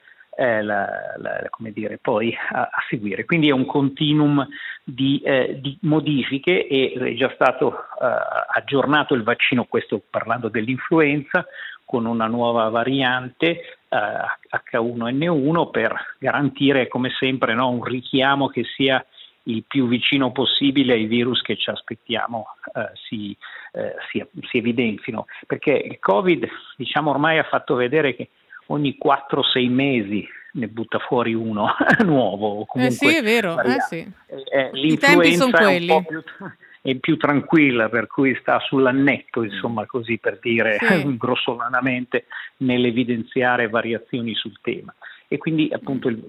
poi a seguire. Quindi è un continuum di modifiche, e è già stato aggiornato il vaccino, questo parlando dell'influenza, con una nuova variante H1N1 per garantire, come sempre, un richiamo che sia il più vicino possibile ai virus che ci aspettiamo si evidenzino, perché il Covid ormai ha fatto vedere che ogni 4-6 mesi ne butta fuori uno nuovo. Comunque, sì, è vero. I tempi sono quelli. È più tranquilla, per cui sta sull'annetto, insomma, così per dire grossolanamente, nell'evidenziare variazioni sul tema. E quindi appunto e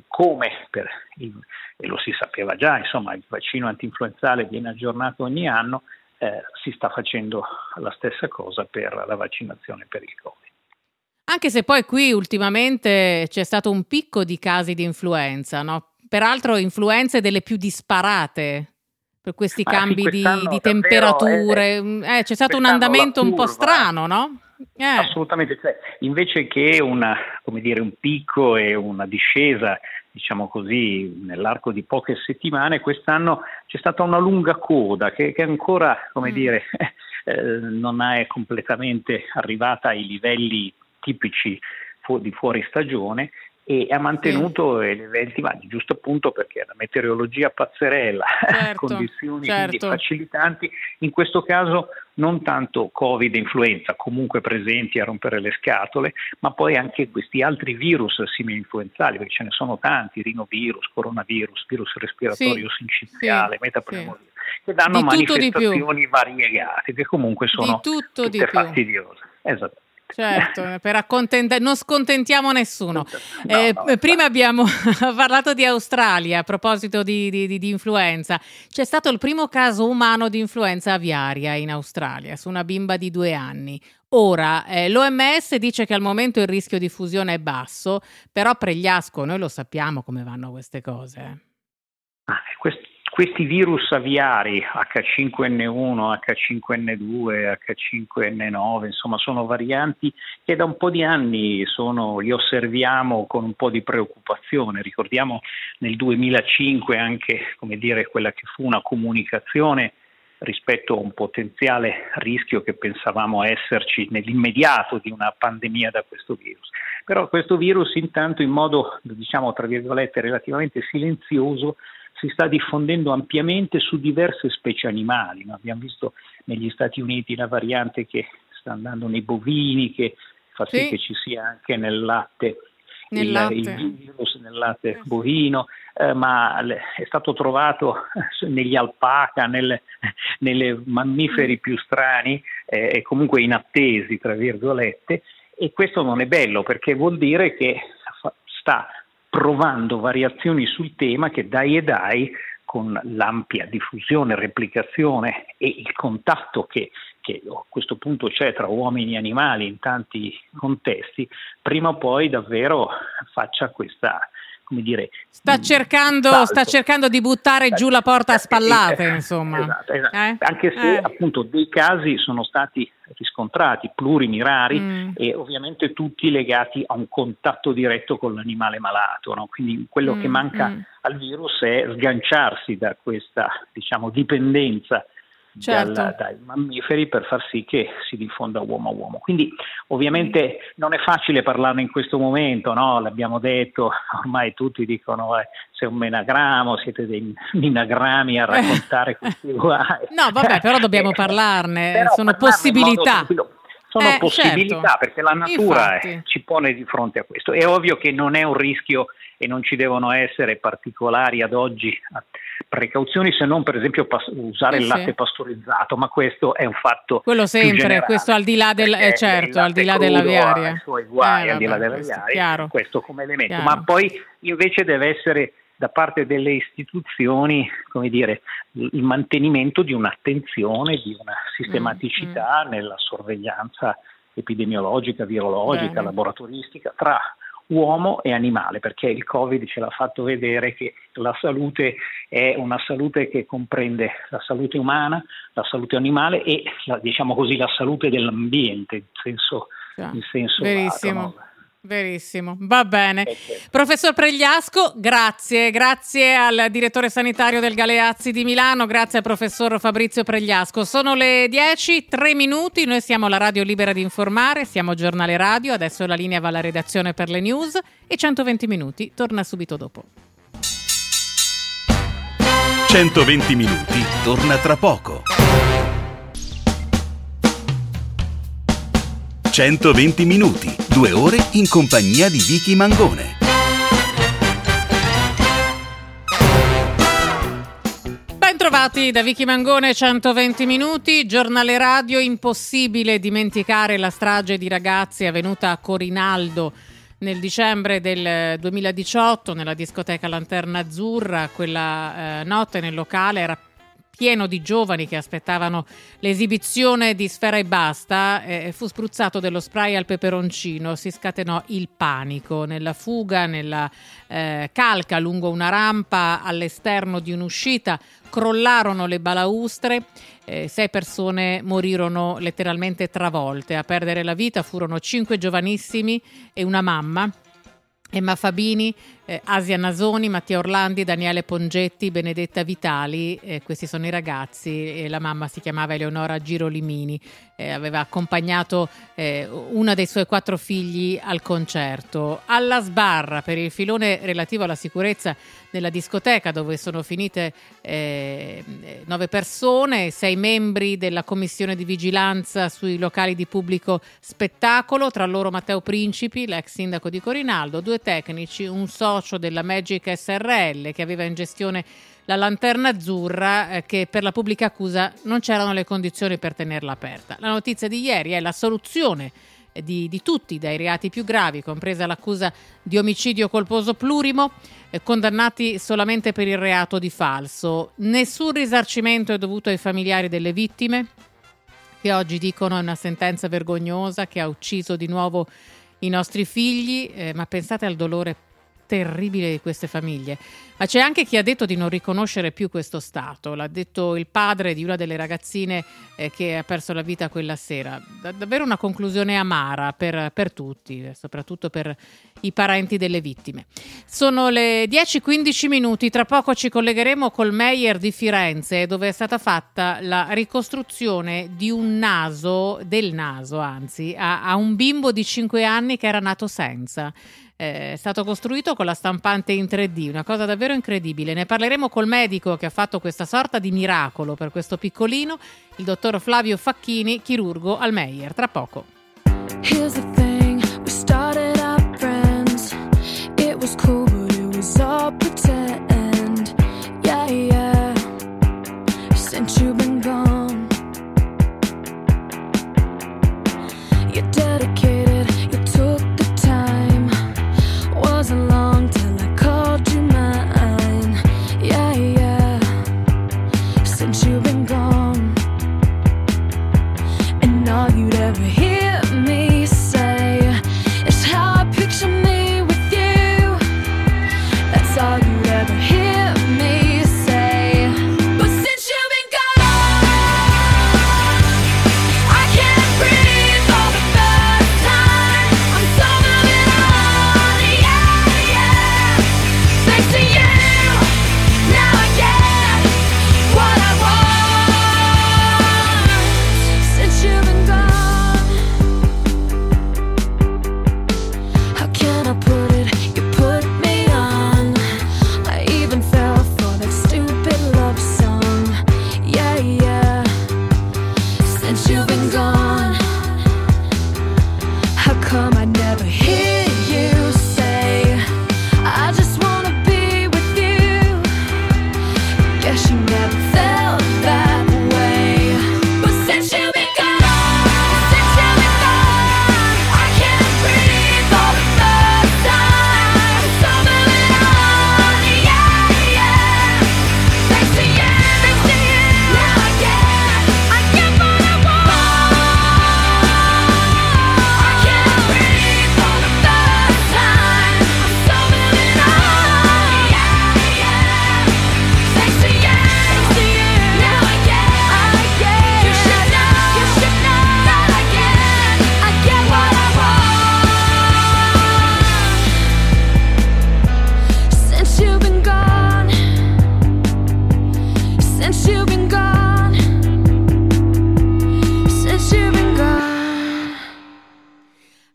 lo si sapeva già, insomma, il vaccino antinfluenzale viene aggiornato ogni anno, si sta facendo la stessa cosa per la vaccinazione per il Covid. Anche se poi qui ultimamente c'è stato un picco di casi di influenza, no? Peraltro influenze delle più disparate per questi cambi di temperature. C'è stato un andamento un po' strano, no? Assolutamente, invece che un picco e una discesa, diciamo così, nell'arco di poche settimane, quest'anno c'è stata una lunga coda che ancora, non è completamente arrivata ai livelli tipici di fuori stagione, e ha mantenuto eventi, giusto appunto perché la meteorologia pazzerella, condizioni quindi facilitanti, in questo caso non tanto Covid e influenza, comunque presenti a rompere le scatole, ma poi anche questi altri virus simil-influenzali, perché ce ne sono tanti, rinovirus, coronavirus, virus respiratorio sinciziale, metapneumovirus, che danno manifestazioni variegate, che comunque sono tutte fastidiose. Esatto. Certo, non scontentiamo nessuno. Prima abbiamo parlato di Australia a proposito di influenza. C'è stato il primo caso umano di influenza aviaria in Australia su una bimba di 2 anni. Ora, l'OMS dice che al momento il rischio di diffusione è basso, però Pregliasco, noi lo sappiamo come vanno queste cose. Questi virus aviari H5N1, H5N2, H5N9, insomma, sono varianti che da un po' di anni li osserviamo con un po' di preoccupazione. Ricordiamo nel 2005 anche, quella che fu una comunicazione rispetto a un potenziale rischio che pensavamo esserci nell'immediato di una pandemia da questo virus. Però questo virus intanto, in modo, tra virgolette, relativamente silenzioso, si sta diffondendo ampiamente su diverse specie animali. Abbiamo visto negli Stati Uniti la variante che sta andando nei bovini, che fa sì che ci sia anche nel latte, il virus nel latte bovino, ma è stato trovato negli alpaca, nelle mammiferi più strani e comunque inattesi, tra virgolette, e questo non è bello, perché vuol dire che sta provando variazioni sul tema che dai con l'ampia diffusione, replicazione e il contatto che a questo punto c'è tra uomini e animali in tanti contesti, prima o poi davvero faccia questa, sta cercando di buttare giù la porta a spallate, insomma. Esatto. Anche se appunto dei casi sono stati riscontrati, plurimi, rari, e ovviamente tutti legati a un contatto diretto con l'animale malato, no? Quindi quello che manca al virus è sganciarsi da questa, dipendenza dai mammiferi per far sì che si diffonda uomo a uomo. Quindi ovviamente non è facile parlarne in questo momento, no? L'abbiamo detto, ormai tutti dicono sei un menagramo, siete dei minagrami a raccontare questi guai. No, vabbè, però dobbiamo parlarne, però sono possibilità. Sono possibilità, certo. Perché la natura ci pone di fronte a questo. È ovvio che non è un rischio e non ci devono essere particolari ad oggi precauzioni, se non per esempio usare il latte pastorizzato, ma questo è un fatto quello sempre, generale, questo al di là al di là dell'aviaria, i suoi guai, al di là dell'aviaria, questo come elemento, chiaro. Ma poi invece deve essere da parte delle istituzioni, come dire, il mantenimento di un'attenzione, di una sistematicità nella sorveglianza epidemiologica, virologica, laboratoristica tra uomo e animale, perché il Covid ce l'ha fatto vedere che la salute è una salute che comprende la salute umana, la salute animale e diciamo così la salute dell'ambiente in senso verissimo. lato, no? Verissimo, va bene. Professor Pregliasco, grazie al direttore sanitario del Galeazzi di Milano, grazie al professor Fabrizio Pregliasco. Sono le 10:03, noi siamo la Radio Libera di Informare, siamo Giornale Radio, adesso la linea va alla redazione per le news e 120 minuti torna subito dopo. 120 minuti torna tra poco. 120 minuti, 2 ore in compagnia di Vicky Mangone. Bentrovati da Vicky Mangone, 120 minuti, Giornale Radio. Impossibile dimenticare la strage di ragazzi avvenuta a Corinaldo nel dicembre del 2018 nella discoteca Lanterna Azzurra. Quella notte nel locale era pieno di giovani che aspettavano l'esibizione di Sfera e Basta, fu spruzzato dello spray al peperoncino, si scatenò il panico. Nella fuga, nella calca lungo una rampa all'esterno di un'uscita, crollarono le balaustre, 6 persone morirono letteralmente travolte. A perdere la vita furono 5 giovanissimi e una mamma. Emma Fabini, Asia Nasoni, Mattia Orlandi, Daniele Pongetti, Benedetta Vitali, questi sono i ragazzi, e la mamma si chiamava Eleonora Girolimini, aveva accompagnato una dei suoi 4 figli al concerto. Alla sbarra per il filone relativo alla sicurezza nella discoteca, dove sono finite 9 persone, 6 membri della commissione di vigilanza sui locali di pubblico spettacolo, tra loro Matteo Principi, l'ex sindaco di Corinaldo, 2 tecnici, un socio della Magic SRL che aveva in gestione la Lanterna Azzurra, che per la pubblica accusa non c'erano le condizioni per tenerla aperta. La notizia di ieri è l'assoluzione di tutti dai reati più gravi, compresa l'accusa di omicidio colposo plurimo, condannati solamente per il reato di falso. Nessun risarcimento è dovuto ai familiari delle vittime, che oggi dicono è una sentenza vergognosa che ha ucciso di nuovo i nostri figli, ma pensate al dolore terribile di queste famiglie. Ma c'è anche chi ha detto di non riconoscere più questo Stato. L'ha detto il padre di una delle ragazzine che ha perso la vita quella sera. Davvero una conclusione amara per tutti, soprattutto per i parenti delle vittime. Sono le 10:15 minuti, tra poco ci collegheremo col Meyer di Firenze, dove è stata fatta la ricostruzione di un naso, a un bimbo di 5 anni che era nato senza. È stato costruito con la stampante in 3D, una cosa davvero incredibile. Ne parleremo col medico che ha fatto questa sorta di miracolo per questo piccolino, il dottor Flavio Facchini, chirurgo al Meyer. Tra poco. Here's the thing, we started out friends. It was cool, but it was all pretend. Yeah, yeah. Since you've been gone, you're dedicated, you took the time. Wasn't long till I called you mine. Yeah, yeah. Since you've been gone, and all you'd ever hear me say is how I picture me with you. That's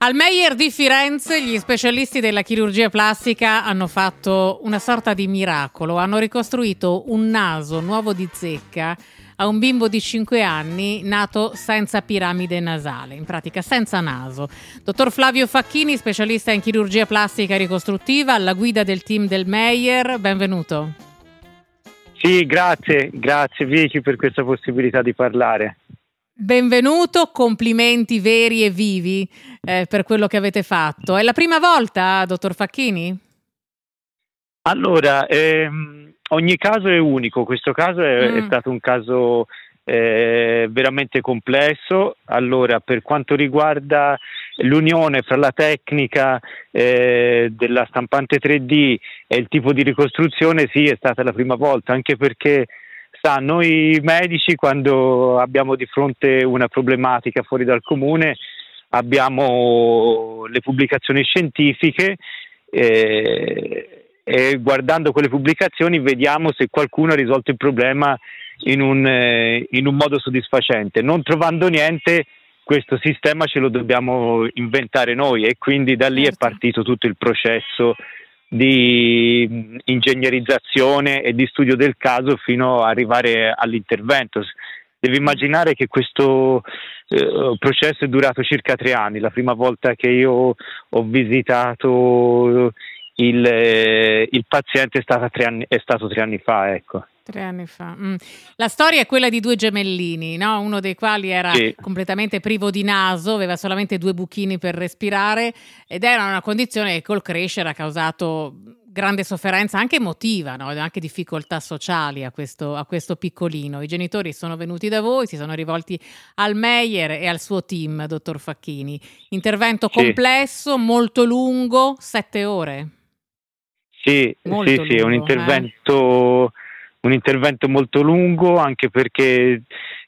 Al Meyer di Firenze gli specialisti della chirurgia plastica hanno fatto una sorta di miracolo, hanno ricostruito un naso nuovo di zecca a un bimbo di 5 anni nato senza piramide nasale, in pratica senza naso. Dottor Flavio Facchini, specialista in chirurgia plastica ricostruttiva, alla guida del team del Meyer, benvenuto. Sì, grazie Vicky per questa possibilità di parlare. Benvenuto, complimenti veri e vivi per quello che avete fatto. È la prima volta, dottor Facchini? Allora, ogni caso è unico, questo caso è stato un caso veramente complesso. Allora, per quanto riguarda l'unione fra la tecnica della stampante 3D e il tipo di ricostruzione, sì, è stata la prima volta, anche perché noi medici, quando abbiamo di fronte una problematica fuori dal comune, abbiamo le pubblicazioni scientifiche e guardando quelle pubblicazioni vediamo se qualcuno ha risolto il problema in un modo soddisfacente. Non trovando niente, questo sistema ce lo dobbiamo inventare noi, e quindi da lì è partito tutto il processo di ingegnerizzazione e di studio del caso fino ad arrivare all'intervento. Devi immaginare che questo processo è durato circa 3 anni. La prima volta che io ho visitato il paziente è stato 3 anni fa, ecco. 3 anni fa. La storia è quella di 2 gemellini, no? Uno dei quali era completamente privo di naso, aveva solamente 2 buchini per respirare, ed era una condizione che col crescere ha causato grande sofferenza anche emotiva, no? Anche difficoltà sociali a questo piccolino. I genitori sono venuti da voi, si sono rivolti al Meyer e al suo team, dottor Facchini. Intervento complesso, molto lungo, 7 ore. Sì, molto lungo, è un intervento molto lungo, anche perché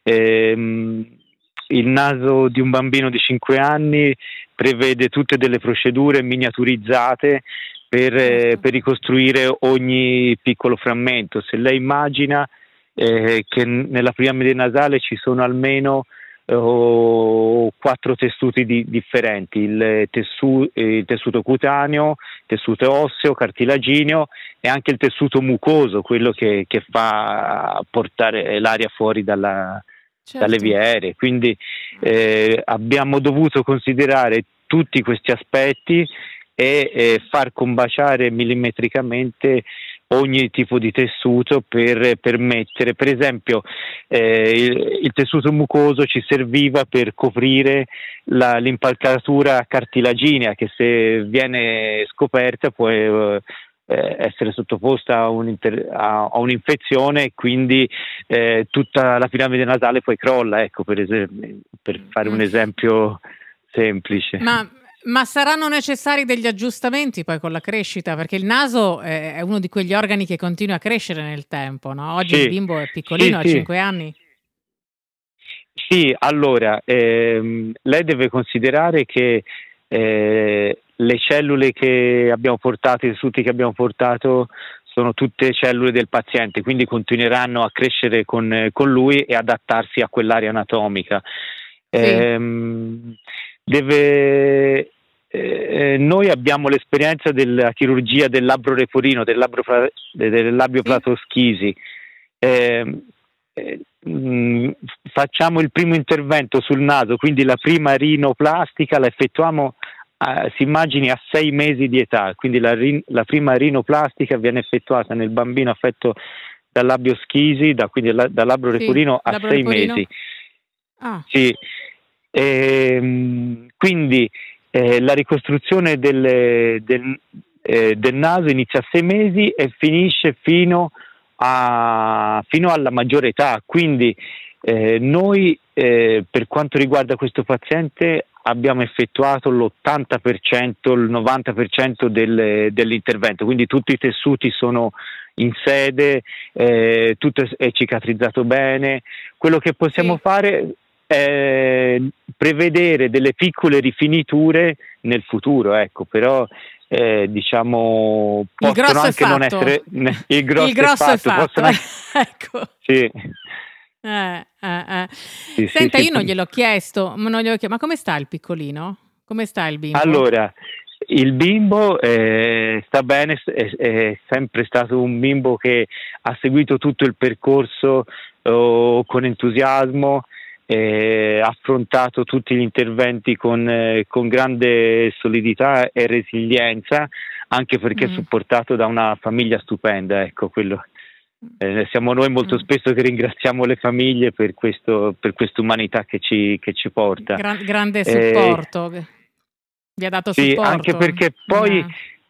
il naso di un bambino di 5 anni prevede tutte delle procedure miniaturizzate per ricostruire ogni piccolo frammento. Se lei immagina che nella piramide nasale ci sono almeno 4 tessuti differenti, il tessuto cutaneo, tessuto osseo, cartilagineo e anche il tessuto mucoso, quello che fa portare l'aria fuori dalle vie aeree. Quindi abbiamo dovuto considerare tutti questi aspetti e far combaciare millimetricamente ogni tipo di tessuto per permettere, per esempio, il tessuto mucoso ci serviva per coprire l'impalcatura cartilaginea, che se viene scoperta può essere sottoposta a un'infezione, e quindi tutta la piramide nasale poi crolla, ecco, per fare un esempio semplice. Ma saranno necessari degli aggiustamenti poi con la crescita? Perché il naso è uno di quegli organi che continua a crescere nel tempo, no? Oggi il bimbo è piccolino, ha 5 anni. Sì, allora, lei deve considerare che le cellule che abbiamo portato, i tessuti che abbiamo portato, sono tutte cellule del paziente, quindi continueranno a crescere con lui e adattarsi a quell'area anatomica. Noi abbiamo l'esperienza della chirurgia del labbro leporino, del labbio platoschisi. Facciamo il primo intervento sul naso, quindi la prima rinoplastica la effettuiamo, si immagini, a 6 mesi di età, quindi la prima rinoplastica viene effettuata nel bambino affetto dal labbio schisi, quindi dal labbro leporino a 6 mesi. Sì. Quindi la ricostruzione del naso inizia a 6 mesi e finisce fino alla maggiore età. Quindi noi per quanto riguarda questo paziente abbiamo effettuato l'80%, il 90% dell'intervento, quindi tutti i tessuti sono in sede, tutto è cicatrizzato bene. Quello che possiamo fare prevedere delle piccole rifiniture nel futuro, ecco, però diciamo possono anche non essere il grosso è fatto. Ecco. Sì. Senta, io non gliel'ho chiesto, ma come sta il piccolino? Come sta il bimbo? Allora, il bimbo sta bene, è sempre stato un bimbo che ha seguito tutto il percorso con entusiasmo, ha affrontato tutti gli interventi con grande solidità e resilienza, anche perché è supportato da una famiglia stupenda, ecco, quello. Siamo noi molto spesso che ringraziamo le famiglie per quest'umanità che ci porta. Grande supporto. Vi ha dato supporto? Sì, anche perché poi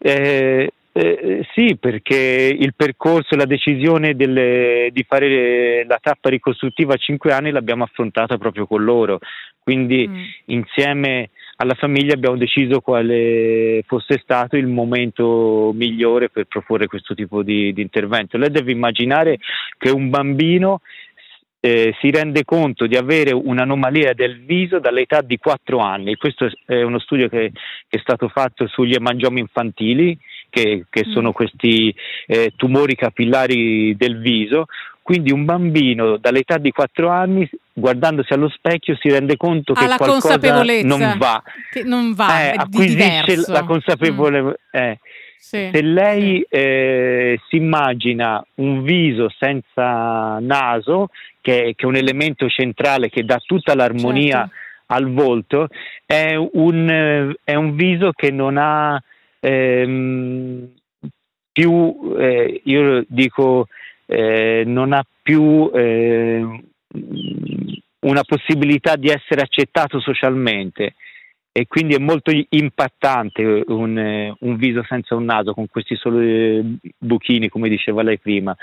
sì, perché il percorso, la decisione di fare la tappa ricostruttiva a 5 anni l'abbiamo affrontata proprio con loro, quindi insieme alla famiglia abbiamo deciso quale fosse stato il momento migliore per proporre questo tipo di intervento. Lei deve immaginare che un bambino si rende conto di avere un'anomalia del viso dall'età di 4 anni. Questo è uno studio che è stato fatto sugli emangiomi infantili, che sono questi tumori capillari del viso. Quindi un bambino dall'età di 4 anni, guardandosi allo specchio, si rende conto che qualcosa non va. Che non va, è acquisisce diverso. La consapevolezza. Sì, se lei si immagina un viso senza naso, che è un elemento centrale che dà tutta l'armonia al volto, è un viso che non ha più, io dico, non ha più una possibilità di essere accettato socialmente, e quindi è molto impattante un viso senza un naso, con questi soli buchini, come diceva lei prima.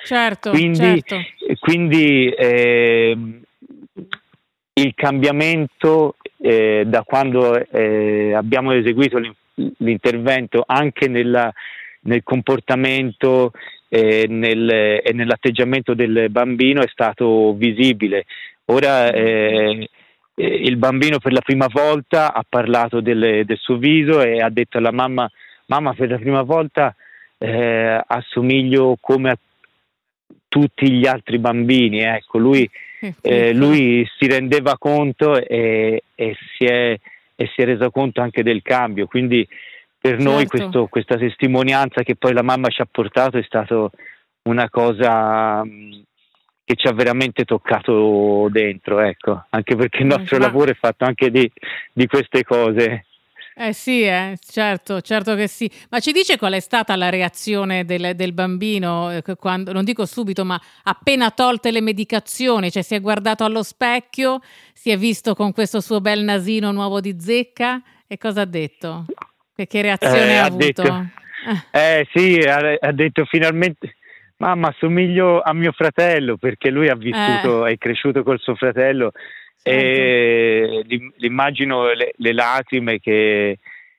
Quindi il cambiamento da quando abbiamo eseguito l'intervento, anche nel comportamento e nell'atteggiamento del bambino, è stato visibile. Ora il bambino per la prima volta ha parlato del suo viso e ha detto alla mamma: per la prima volta assomiglio come a tutti gli altri bambini. Ecco, lui si rendeva conto e si è reso conto anche del cambio. Quindi per noi questa testimonianza che poi la mamma ci ha portato è stato una cosa che ci ha veramente toccato dentro, ecco, anche perché il nostro lavoro è fatto anche di queste cose. Sì, certo che sì. Ma ci dice qual è stata la reazione del bambino quando, non dico subito, ma appena tolte le medicazioni? Cioè, si è guardato allo specchio, si è visto con questo suo bel nasino nuovo di zecca, e cosa ha detto? Che reazione ha avuto? Ha detto finalmente: mamma, somiglio a mio fratello, perché lui ha vissuto, è cresciuto col suo fratello. E immagino le lacrime che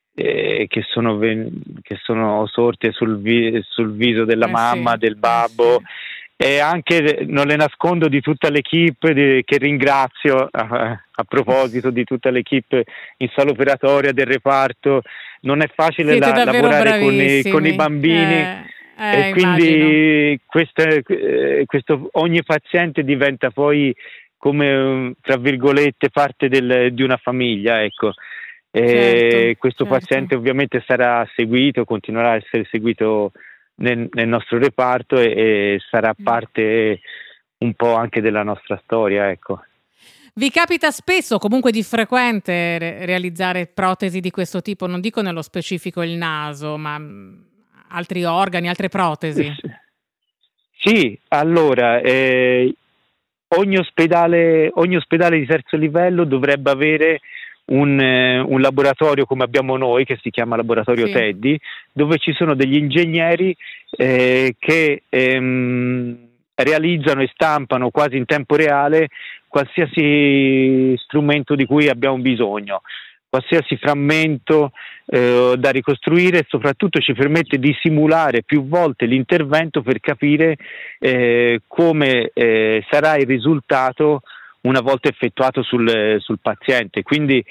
sono sorte sul viso della mamma, del babbo, e anche, non le nascondo, di tutta l'equipe che ringrazio, a proposito di tutta l'equipe in sala operatoria, del reparto. Non è facile lavorare con i bambini, e quindi questo ogni paziente diventa poi come, tra virgolette, parte di una famiglia, ecco. Questo paziente ovviamente sarà seguito, continuerà a essere seguito nel nostro reparto e sarà parte un po' anche della nostra storia, ecco. Vi capita spesso, comunque di frequente, realizzare protesi di questo tipo? Non dico nello specifico il naso, ma altri organi, altre protesi? Sì, allora ogni ospedale di terzo livello dovrebbe avere un laboratorio come abbiamo noi, che si chiama laboratorio Teddy, dove ci sono degli ingegneri che realizzano e stampano quasi in tempo reale qualsiasi strumento di cui abbiamo bisogno, qualsiasi frammento da ricostruire, e soprattutto ci permette di simulare più volte l'intervento per capire come sarà il risultato una volta effettuato sul paziente. Quindi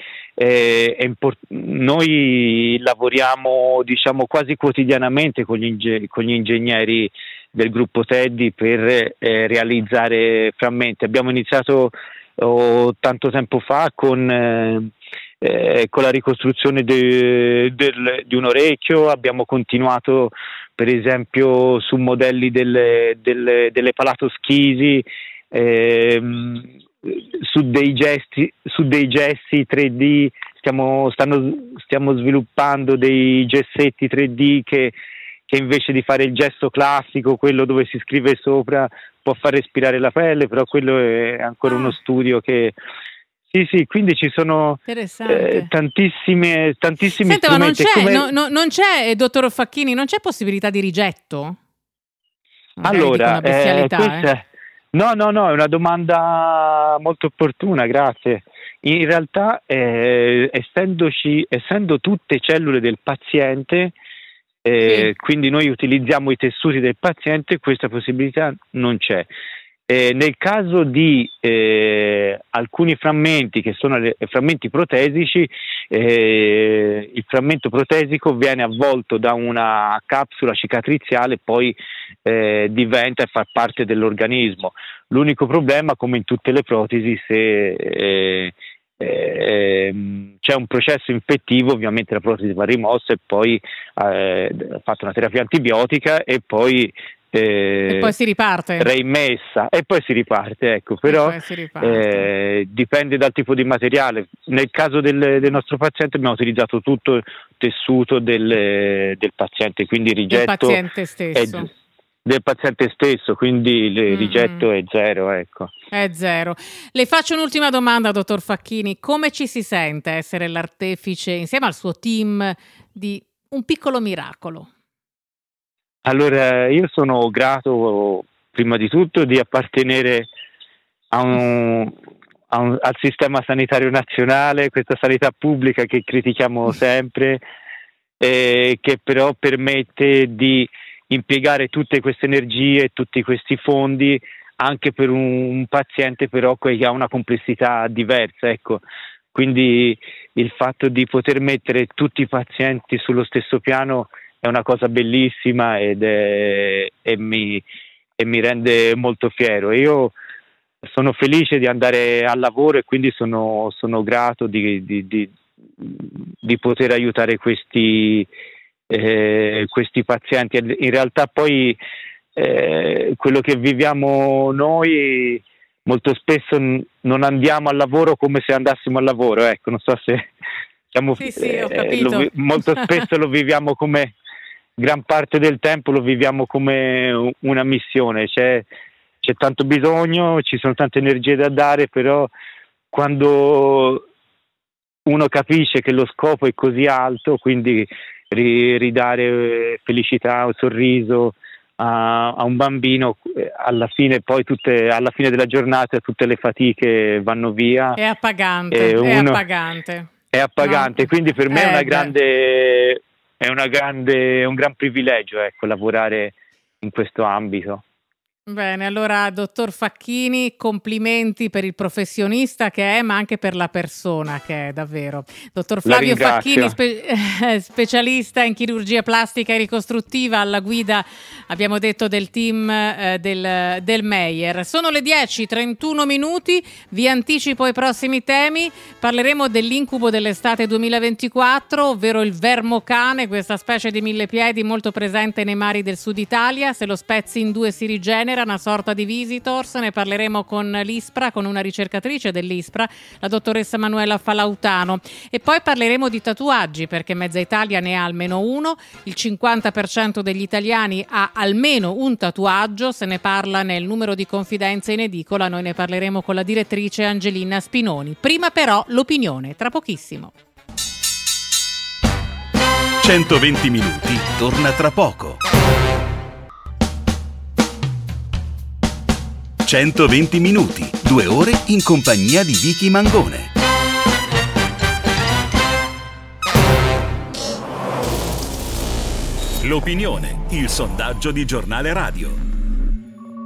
noi lavoriamo, diciamo, quasi quotidianamente con gli ingegneri del gruppo Teddy per realizzare frammenti. Abbiamo iniziato tanto tempo fa con con la ricostruzione di un orecchio, abbiamo continuato per esempio su modelli delle palatoschisi, su dei gessi 3D, stiamo sviluppando dei gessetti 3D che invece di fare il gesto classico, quello dove si scrive sopra, può far respirare la pelle, però quello è ancora uno studio che... Sì, quindi ci sono tantissimi Senta, strumenti. Ma non c'è, dottor Facchini, non c'è possibilità di rigetto? Magari allora, una bestialità, No, è una domanda molto opportuna, grazie. In realtà, essendo tutte cellule del paziente, quindi noi utilizziamo i tessuti del paziente, questa possibilità non c'è. Nel caso di alcuni frammenti che sono frammenti protesici, il frammento protesico viene avvolto da una capsula cicatriziale e poi diventa e fa parte dell'organismo. L'unico problema, come in tutte le protesi, se c'è un processo infettivo, ovviamente la protesi va rimossa e poi fatta una terapia antibiotica e poi si riparte, reimessa e poi si riparte, ecco. Però dipende dal tipo di materiale. Nel caso del nostro paziente abbiamo utilizzato tutto il tessuto del paziente, quindi il rigetto del paziente stesso, quindi il rigetto è zero, ecco. È zero. Le faccio un'ultima domanda, dottor Facchini: come ci si sente essere l'artefice insieme al suo team di un piccolo miracolo? Allora, io sono grato prima di tutto di appartenere al sistema sanitario nazionale, questa sanità pubblica che critichiamo sempre, che però permette di impiegare tutte queste energie, tutti questi fondi anche per un paziente però che ha una complessità diversa, ecco. Quindi il fatto di poter mettere tutti i pazienti sullo stesso piano è una cosa bellissima e mi rende molto fiero. Io sono felice di andare al lavoro e quindi sono grato di poter aiutare questi pazienti. In realtà poi quello che viviamo noi molto spesso non andiamo al lavoro come se andassimo al lavoro, ecco, non so se ho capito. Molto spesso lo viviamo come, gran parte del tempo lo viviamo come una missione, c'è tanto bisogno, ci sono tante energie da dare, però quando uno capisce che lo scopo è così alto, quindi ridare felicità, un sorriso a un bambino, alla fine della giornata tutte le fatiche vanno via. È appagante, è appagante, no? Quindi per me è un gran privilegio, ecco, lavorare in questo ambito. Bene, allora dottor Facchini, complimenti per il professionista che è, ma anche per la persona che è, davvero. Dottor Flavio Facchini, specialista in chirurgia plastica e ricostruttiva, alla guida, abbiamo detto, del team del Meyer. Sono le 10:31, vi anticipo i prossimi temi. Parleremo dell'incubo dell'estate 2024, ovvero il vermocane, questa specie di millepiedi molto presente nei mari del sud Italia. Se lo spezzi in due si rigenera, una sorta di visitors. Ne parleremo con l'ISPRA, con una ricercatrice dell'ISPRA, la dottoressa Manuela Falautano. E poi parleremo di tatuaggi, perché mezza Italia ne ha almeno uno, il 50% degli italiani ha almeno un tatuaggio, se ne parla nel numero di confidenze in edicola. Noi ne parleremo con la direttrice Angelina Spinoni. Prima però l'opinione, tra pochissimo. 120 minuti, torna tra poco. 120 minuti, 2 ore in compagnia di Vicky Mangone. L'opinione, il sondaggio di Giornale Radio. Beh,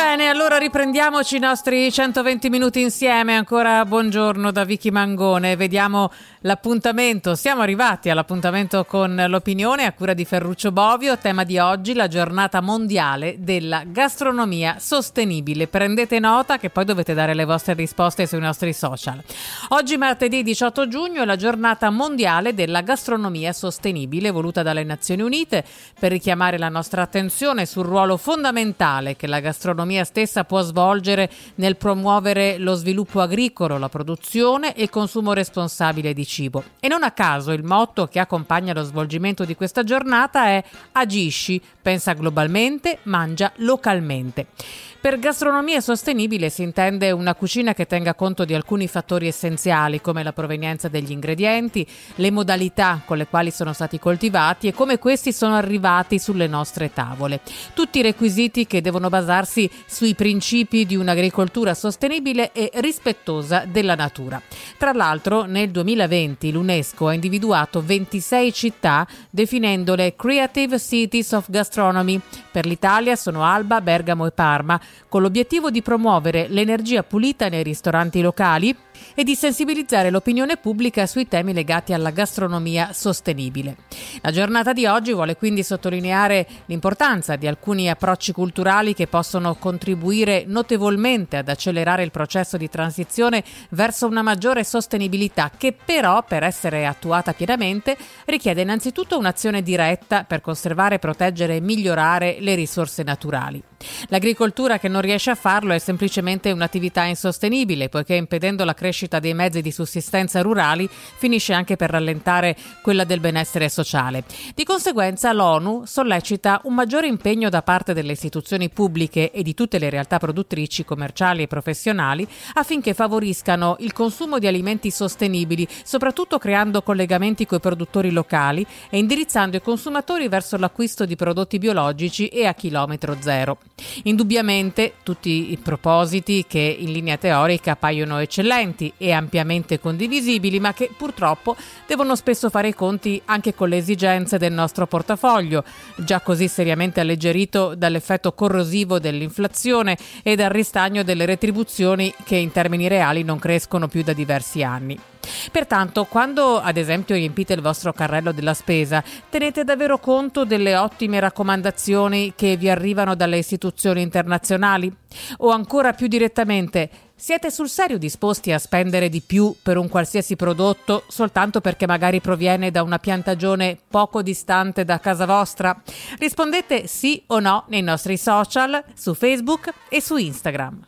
Bene, allora riprendiamoci i nostri 120 minuti insieme. Ancora buongiorno da Vicky Mangone. Vediamo l'appuntamento. Siamo arrivati all'appuntamento con l'opinione a cura di Ferruccio Bovio. Tema di oggi, la giornata mondiale della gastronomia sostenibile. Prendete nota che poi dovete dare le vostre risposte sui nostri social. Oggi martedì 18 giugno è la giornata mondiale della gastronomia sostenibile, voluta dalle Nazioni Unite per richiamare la nostra attenzione sul ruolo fondamentale che la gastronomia stessa può svolgere nel promuovere lo sviluppo agricolo, la produzione e il consumo responsabile di cibo. E non a caso il motto che accompagna lo svolgimento di questa giornata è agisci, pensa globalmente, mangia localmente. Per gastronomia sostenibile si intende una cucina che tenga conto di alcuni fattori essenziali come la provenienza degli ingredienti, le modalità con le quali sono stati coltivati e come questi sono arrivati sulle nostre tavole. Tutti i requisiti che devono basarsi sui principi di un'agricoltura sostenibile e rispettosa della natura. Tra l'altro nel 2020 l'UNESCO ha individuato 26 città definendole Creative Cities of Gastronomy. Per l'Italia sono Alba, Bergamo e Parma, con l'obiettivo di promuovere l'energia pulita nei ristoranti locali e di sensibilizzare l'opinione pubblica sui temi legati alla gastronomia sostenibile. La giornata di oggi vuole quindi sottolineare l'importanza di alcuni approcci culturali che possono contribuire notevolmente ad accelerare il processo di transizione verso una maggiore sostenibilità che però, per essere attuata pienamente, richiede innanzitutto un'azione diretta per conservare, proteggere e migliorare le risorse naturali. L'agricoltura che non riesce a farlo è semplicemente un'attività insostenibile, poiché impedendo la crescita dei mezzi di sussistenza rurali finisce anche per rallentare quella del benessere sociale. Di conseguenza l'ONU sollecita un maggiore impegno da parte delle istituzioni pubbliche e di tutte le realtà produttrici, commerciali e professionali affinché favoriscano il consumo di alimenti sostenibili, soprattutto creando collegamenti coi produttori locali e indirizzando i consumatori verso l'acquisto di prodotti biologici e a chilometro zero. Indubbiamente tutti i propositi che in linea teorica appaiono eccellenti e ampiamente condivisibili, ma che purtroppo devono spesso fare i conti anche con le esigenze del nostro portafoglio, già così seriamente alleggerito dall'effetto corrosivo dell'inflazione e dal ristagno delle retribuzioni che in termini reali non crescono più da diversi anni. Pertanto, quando ad esempio riempite il vostro carrello della spesa, tenete davvero conto delle ottime raccomandazioni che vi arrivano dalle istituzioni internazionali? O ancora più direttamente, siete sul serio disposti a spendere di più per un qualsiasi prodotto soltanto perché magari proviene da una piantagione poco distante da casa vostra? Rispondete sì o no nei nostri social, su Facebook e su Instagram.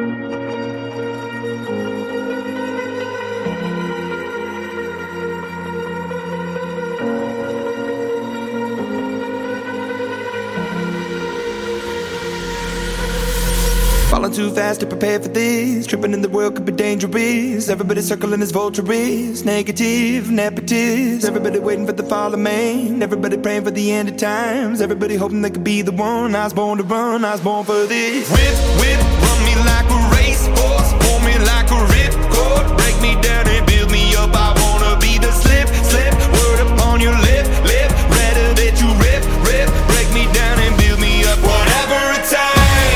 Falling too fast to prepare for this. Tripping in the world could be dangerous. Everybody circling as vultures. Negative, nepotist. Everybody waiting for the fall of man. Everybody praying for the end of times. Everybody hoping they could be the one. I was born to run, I was born for this. Whip, whip, run me like a racehorse. Pull me like a ripcord. Break me down and build me up. I wanna be the slip, slip. Word upon your lip, lip. Rather that you rip, rip. Break me down and build me up. Whatever it takes.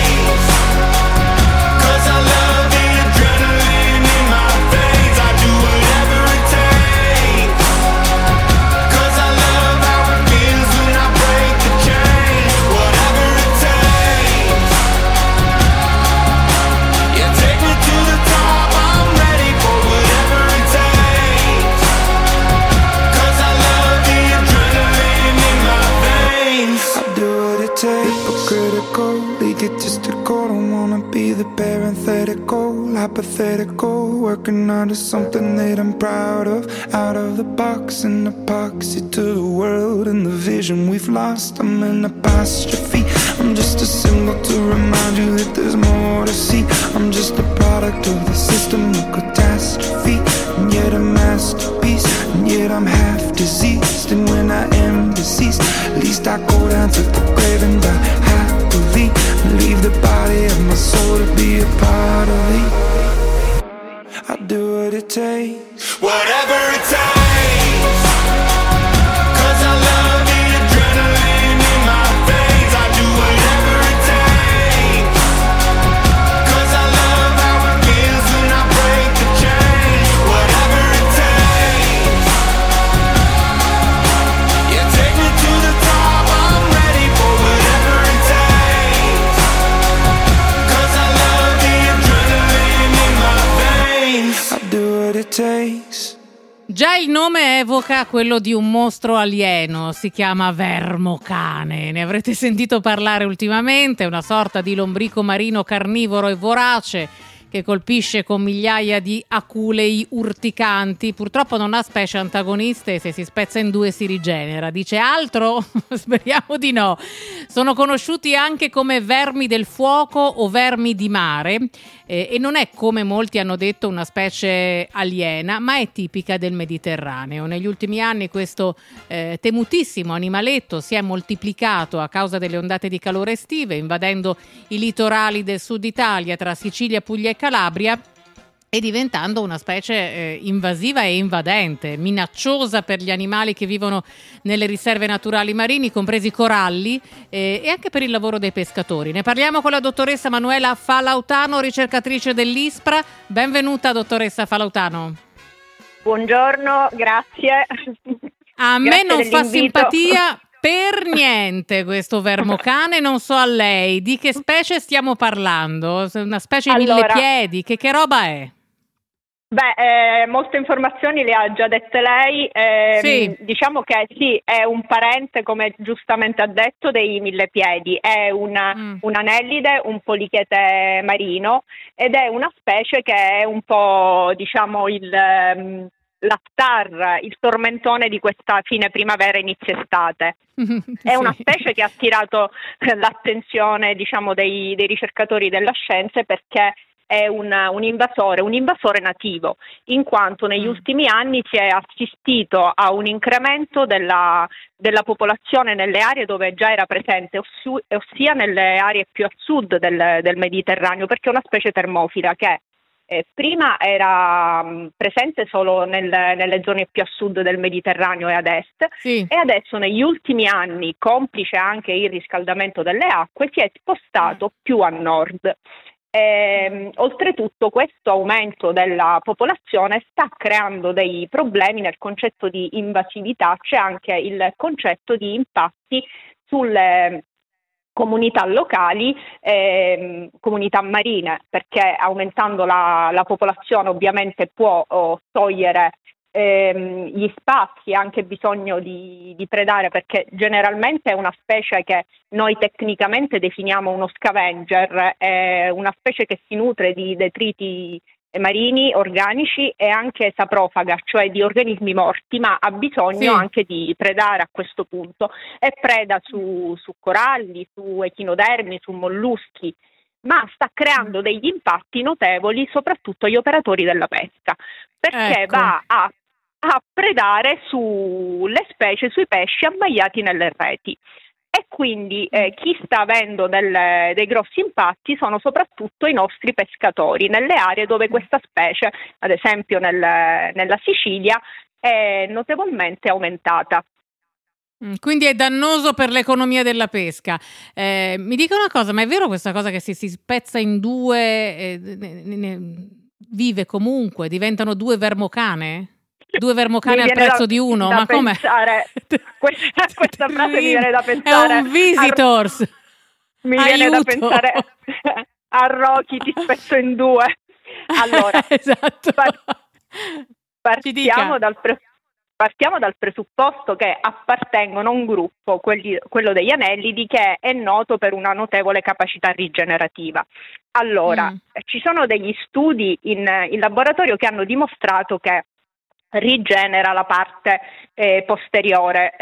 Egotistical, don't wanna be the parenthetical, hypothetical, working on something that I'm proud of, out of the box, an epoxy to the world and the vision we've lost. I'm an apostrophe, I'm just a symbol to remind you that there's more to see. I'm just a product of the system of catastrophe, and yet a masterpiece, and yet I'm half diseased. And when I am deceased, at least I go down to the grave and die happily, and leave the body of my soul to be a part of it. I'll do what it takes, whatever it takes. Cause I love the adrenaline in my veins. I do whatever it takes. Già il nome evoca quello di un mostro alieno, si chiama vermocane. Ne avrete sentito parlare ultimamente, una sorta di lombrico marino carnivoro e vorace che colpisce con migliaia di aculei urticanti. Purtroppo non ha specie antagoniste e se si spezza in due si rigenera. Dice altro? Speriamo di no. Sono conosciuti anche come vermi del fuoco o vermi di mare e non è, come molti hanno detto, una specie aliena, ma è tipica del Mediterraneo. Negli ultimi anni questo temutissimo animaletto si è moltiplicato a causa delle ondate di calore estive, invadendo i litorali del sud Italia tra Sicilia, Puglia e Calabria, e diventando una specie invasiva e invadente, minacciosa per gli animali che vivono nelle riserve naturali marini, compresi i coralli, e anche per il lavoro dei pescatori. Ne parliamo con la dottoressa Manuela Falautano, ricercatrice dell'ISPRA. Benvenuta, dottoressa Falautano. Buongiorno, grazie. A me non fa simpatia per niente questo vermocane, non so a lei. Di che specie stiamo parlando? Una specie di millepiedi? Che roba è? Molte informazioni le ha già dette lei. Sì. Diciamo che sì, è un parente, come giustamente ha detto, dei millepiedi. È un anellide, un polichete marino, ed è una specie che è un po', diciamo, la star, il tormentone di questa fine primavera, inizio estate. È una specie che ha attirato l'attenzione, diciamo, dei ricercatori della scienza, perché è un invasore nativo, in quanto negli ultimi anni si è assistito a un incremento della popolazione nelle aree dove già era presente, ossia nelle aree più a sud del Mediterraneo, perché è una specie termofila che prima era presente solo nelle zone più a sud del Mediterraneo e ad est, sì. E adesso negli ultimi anni, complice anche il riscaldamento delle acque, si è spostato più a nord. Oltretutto questo aumento della popolazione sta creando dei problemi nel concetto di invasività. C'è anche il concetto di impatti sulle comunità locali, comunità marine, perché aumentando la popolazione ovviamente può togliere gli spazi, anche bisogno di predare, perché generalmente è una specie che noi tecnicamente definiamo uno scavenger, è una specie che si nutre di detriti marini, organici e anche saprofaga, cioè di organismi morti, ma ha bisogno anche di predare a questo punto, e preda su coralli, su echinodermi, su molluschi, ma sta creando degli impatti notevoli soprattutto agli operatori della pesca, perché va a predare sulle specie, sui pesci ammaiati nelle reti. E quindi chi sta avendo dei grossi impatti sono soprattutto i nostri pescatori nelle aree dove questa specie, ad esempio nella Sicilia, è notevolmente aumentata. Quindi è dannoso per l'economia della pesca. Mi dica una cosa, ma è vero questa cosa che se si spezza in due vive comunque, diventano due vermocane? Due vermocane al prezzo di uno? Ma com'è? Questa frase mi viene da pensare. È un visitors. Mi viene da pensare a Rocky, ti spezzo in due. Allora, esatto. Partiamo dal presupposto che appartengono a un gruppo, quello degli anellidi, che è noto per una notevole capacità rigenerativa. Allora, ci sono degli studi in laboratorio che hanno dimostrato che rigenera la parte posteriore.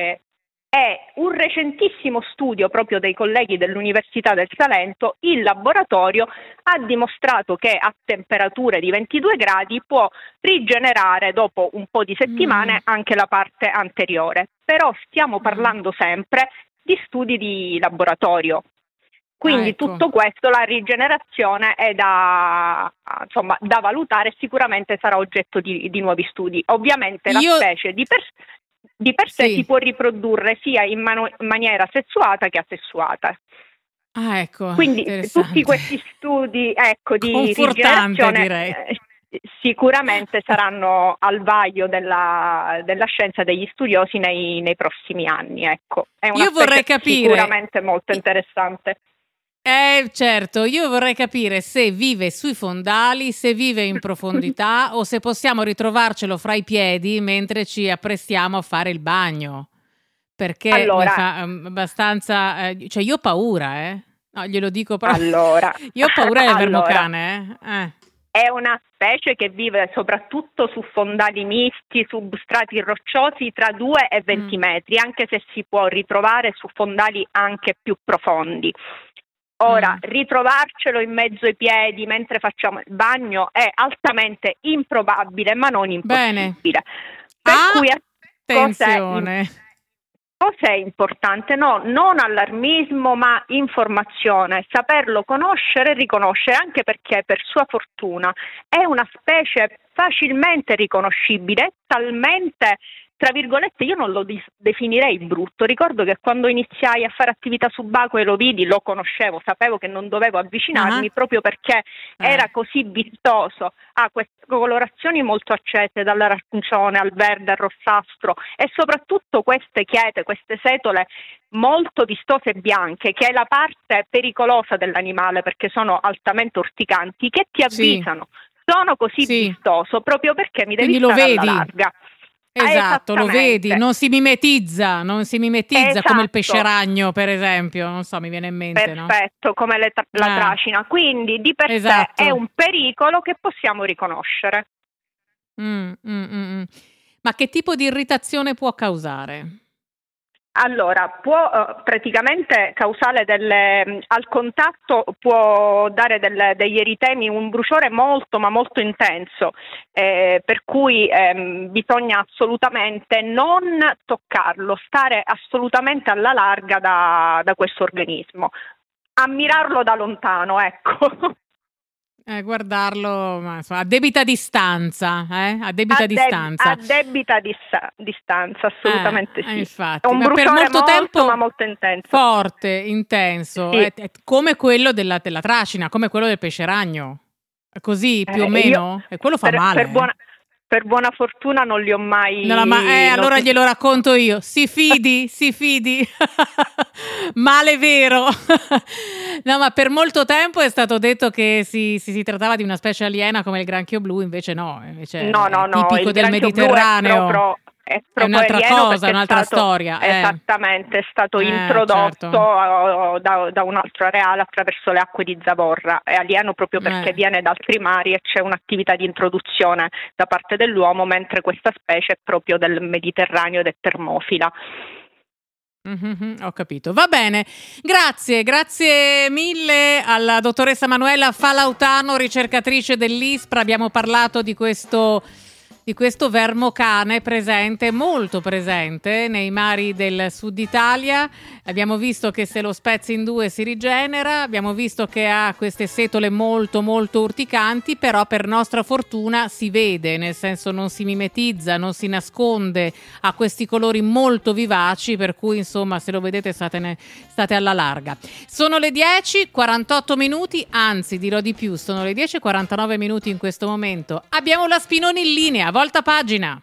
È un recentissimo studio proprio dei colleghi dell'Università del Salento. Il laboratorio ha dimostrato che a temperature di 22 gradi può rigenerare dopo un po' di settimane anche la parte anteriore. Però stiamo parlando sempre di studi di laboratorio. Quindi tutto questo, la rigenerazione è da valutare, sicuramente sarà oggetto di nuovi studi. Ovviamente la specie di per sé si può riprodurre sia in maniera sessuata che asessuata. Ecco. Quindi tutti questi studi di rigenerazione direi. Sicuramente saranno al vaglio della scienza, degli studiosi nei prossimi anni. Ecco. È una Io vorrei capire, sicuramente molto interessante. Certo, io vorrei capire se vive sui fondali, se vive in profondità o se possiamo ritrovarcelo fra i piedi mentre ci apprestiamo a fare il bagno. Perché mi fa abbastanza... cioè io ho paura, No, glielo dico proprio. Allora, io ho paura del vermocane, È una specie che vive soprattutto su fondali misti, su strati rocciosi tra 2 e 20 metri, anche se si può ritrovare su fondali anche più profondi. Ora, ritrovarcelo in mezzo ai piedi mentre facciamo il bagno è altamente improbabile, ma non impossibile. Bene. Per cui attenzione. Cos'è importante? No, non allarmismo, ma informazione, saperlo conoscere e riconoscere, anche perché per sua fortuna è una specie facilmente riconoscibile, talmente, tra virgolette, io non lo definirei brutto. Ricordo che quando iniziai a fare attività subacquee lo vidi, lo conoscevo, sapevo che non dovevo avvicinarmi proprio perché era così vistoso. Ha queste colorazioni molto accese, dall'arancione al verde al rossastro, e soprattutto queste chiete, queste setole molto vistose e bianche, che è la parte pericolosa dell'animale perché sono altamente urticanti, che ti avvisano. Sono così vistoso proprio perché mi devi stare alla larga. Esatto, lo vedi, non si mimetizza come il pesce ragno, per esempio, non so, mi viene in mente. Perfetto, no? Come la tracina, quindi di per sé è un pericolo che possiamo riconoscere. Ma che tipo di irritazione può causare? Allora, può praticamente causare al contatto, può dare degli eritemi, un bruciore molto ma molto intenso, per cui bisogna assolutamente non toccarlo, stare assolutamente alla larga da questo organismo, ammirarlo da lontano, ecco. Guardarlo, ma insomma, a debita distanza, a debita distanza, assolutamente sì. Infatti, è un bruciore per molto tempo ma molto intenso, forte, intenso, è come quello della tracina, come quello del pesce ragno, così più o meno, e quello fa male. Per buona fortuna non li ho mai... allora glielo racconto io. Si fidi. Male vero. No, ma per molto tempo è stato detto che si trattava di una specie aliena come il granchio blu, invece no. Invece no, è tipico del Mediterraneo. È un'altra cosa, un'altra storia. Esattamente, è stato introdotto da un altro areale attraverso le acque di zavorra. È alieno proprio perché viene da altri mari e c'è un'attività di introduzione da parte dell'uomo, mentre questa specie è proprio del Mediterraneo ed è termofila. Ho capito, va bene, grazie mille alla dottoressa Manuela Falautano, ricercatrice dell'ISPRA. Abbiamo parlato di questo vermocane molto presente nei mari del sud Italia. Abbiamo visto che se lo spezzi in due si rigenera, abbiamo visto che ha queste setole molto molto urticanti, però per nostra fortuna si vede, nel senso non si mimetizza, non si nasconde, ha questi colori molto vivaci, per cui insomma se lo vedete state alla larga. Sono le 10:48, anzi dirò di più, sono le 10:49 in questo momento. Abbiamo la Spinoni in linea. Volta pagina.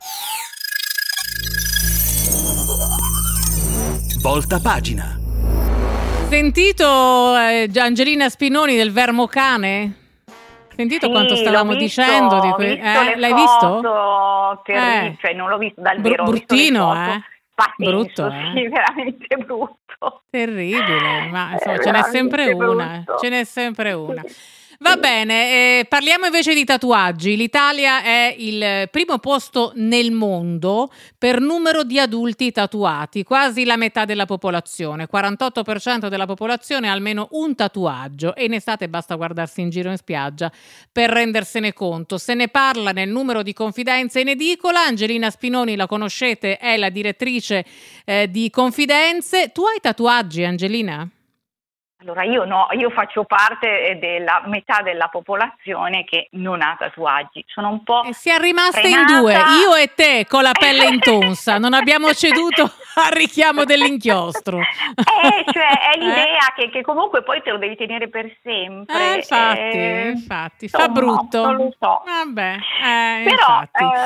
Volta pagina. Sentito Angelina Spinoni del vermocane? Sentito quanto stavamo dicendo di l'hai visto? Cioè non l'ho visto dal vero, bruttino, brutto, sì, veramente brutto. Terribile, ma insomma ce n'è sempre una. Va bene, parliamo invece di tatuaggi. L'Italia è il primo posto nel mondo per numero di adulti tatuati, quasi la metà della popolazione, 48% della popolazione ha almeno un tatuaggio, e in estate basta guardarsi in giro in spiaggia per rendersene conto. Se ne parla nel numero di Confidenze in edicola. Angelina Spinoni, la conoscete, è la direttrice di Confidenze. Tu hai tatuaggi, Angelina? Allora io no, io faccio parte della metà della popolazione che non ha tatuaggi. Sono un po' si è rimaste in due, io e te con la pelle intonsa, non abbiamo ceduto Al richiamo dell'inchiostro. Cioè è l'idea che comunque poi te lo devi tenere per sempre. Infatti, fa brutto. Non lo so. Vabbè, però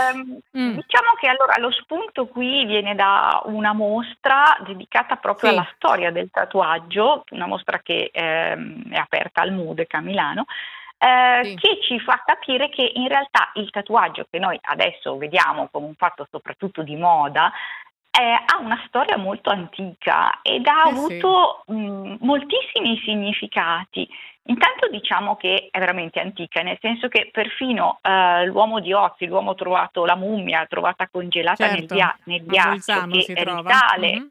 diciamo che allora lo spunto qui viene da una mostra dedicata proprio alla storia del tatuaggio, una mostra che è aperta al MUDEC a Milano, che ci fa capire che in realtà il tatuaggio, che noi adesso vediamo come un fatto soprattutto di moda, ha una storia molto antica ed ha avuto moltissimi significati. Intanto diciamo che è veramente antica, nel senso che perfino l'uomo di Oz, l'uomo trovato, la mummia trovata congelata nel ghiaccio, che risale,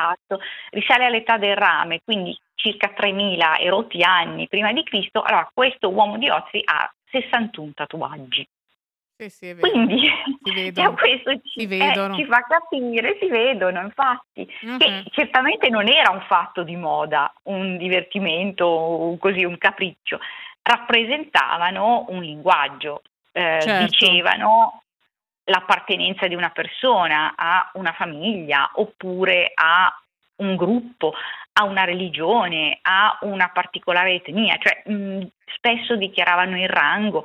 risale all'età del rame, quindi circa 3.000 e rotti anni prima di Cristo. Allora questo uomo di Oz ha 61 tatuaggi. Sì, è vero. Quindi questo si vedono. Ci fa capire, si vedono infatti, che certamente non era un fatto di moda, un divertimento, così un capriccio, rappresentavano un linguaggio, dicevano l'appartenenza di una persona a una famiglia oppure a un gruppo, a una religione, a una particolare etnia, cioè spesso dichiaravano il rango.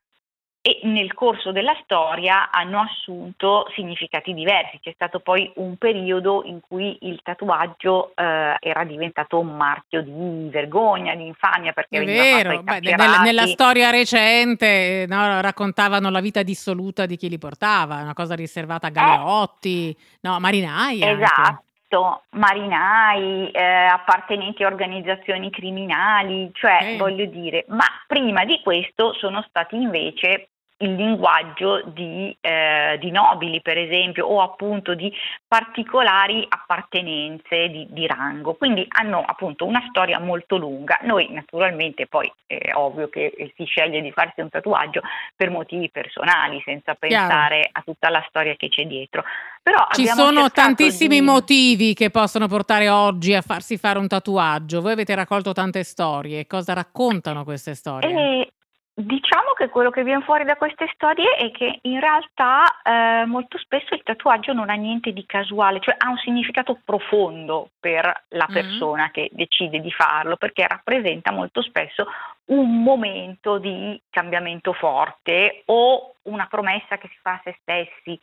E nel corso della storia hanno assunto significati diversi. C'è stato poi un periodo in cui il tatuaggio era diventato un marchio di vergogna, di infamia, perché veniva fatto ai carcerati. Nella storia recente raccontavano la vita dissoluta di chi li portava, una cosa riservata a galeotti, marinai anche. Esatto, marinai, appartenenti a organizzazioni criminali, cioè voglio dire, ma prima di questo sono stati invece il linguaggio di nobili, per esempio, o appunto di particolari appartenenze di rango, quindi hanno appunto una storia molto lunga. Noi naturalmente poi è ovvio che si sceglie di farsi un tatuaggio per motivi personali, senza pensare a tutta la storia che c'è dietro. Però ci sono tantissimi motivi che possono portare oggi a farsi fare un tatuaggio. Voi avete raccolto tante storie, cosa raccontano queste storie? Diciamo che quello che viene fuori da queste storie è che in realtà molto spesso il tatuaggio non ha niente di casuale, cioè ha un significato profondo per la persona che decide di farlo, perché rappresenta molto spesso un momento di cambiamento forte o una promessa che si fa a se stessi.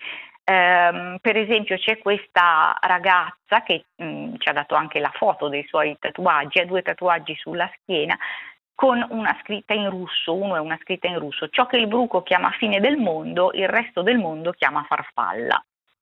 Per esempio c'è questa ragazza che ci ha dato anche la foto dei suoi tatuaggi, ha 2 tatuaggi sulla schiena con una scritta in russo, uno è una scritta in russo: ciò che il bruco chiama fine del mondo, il resto del mondo chiama farfalla.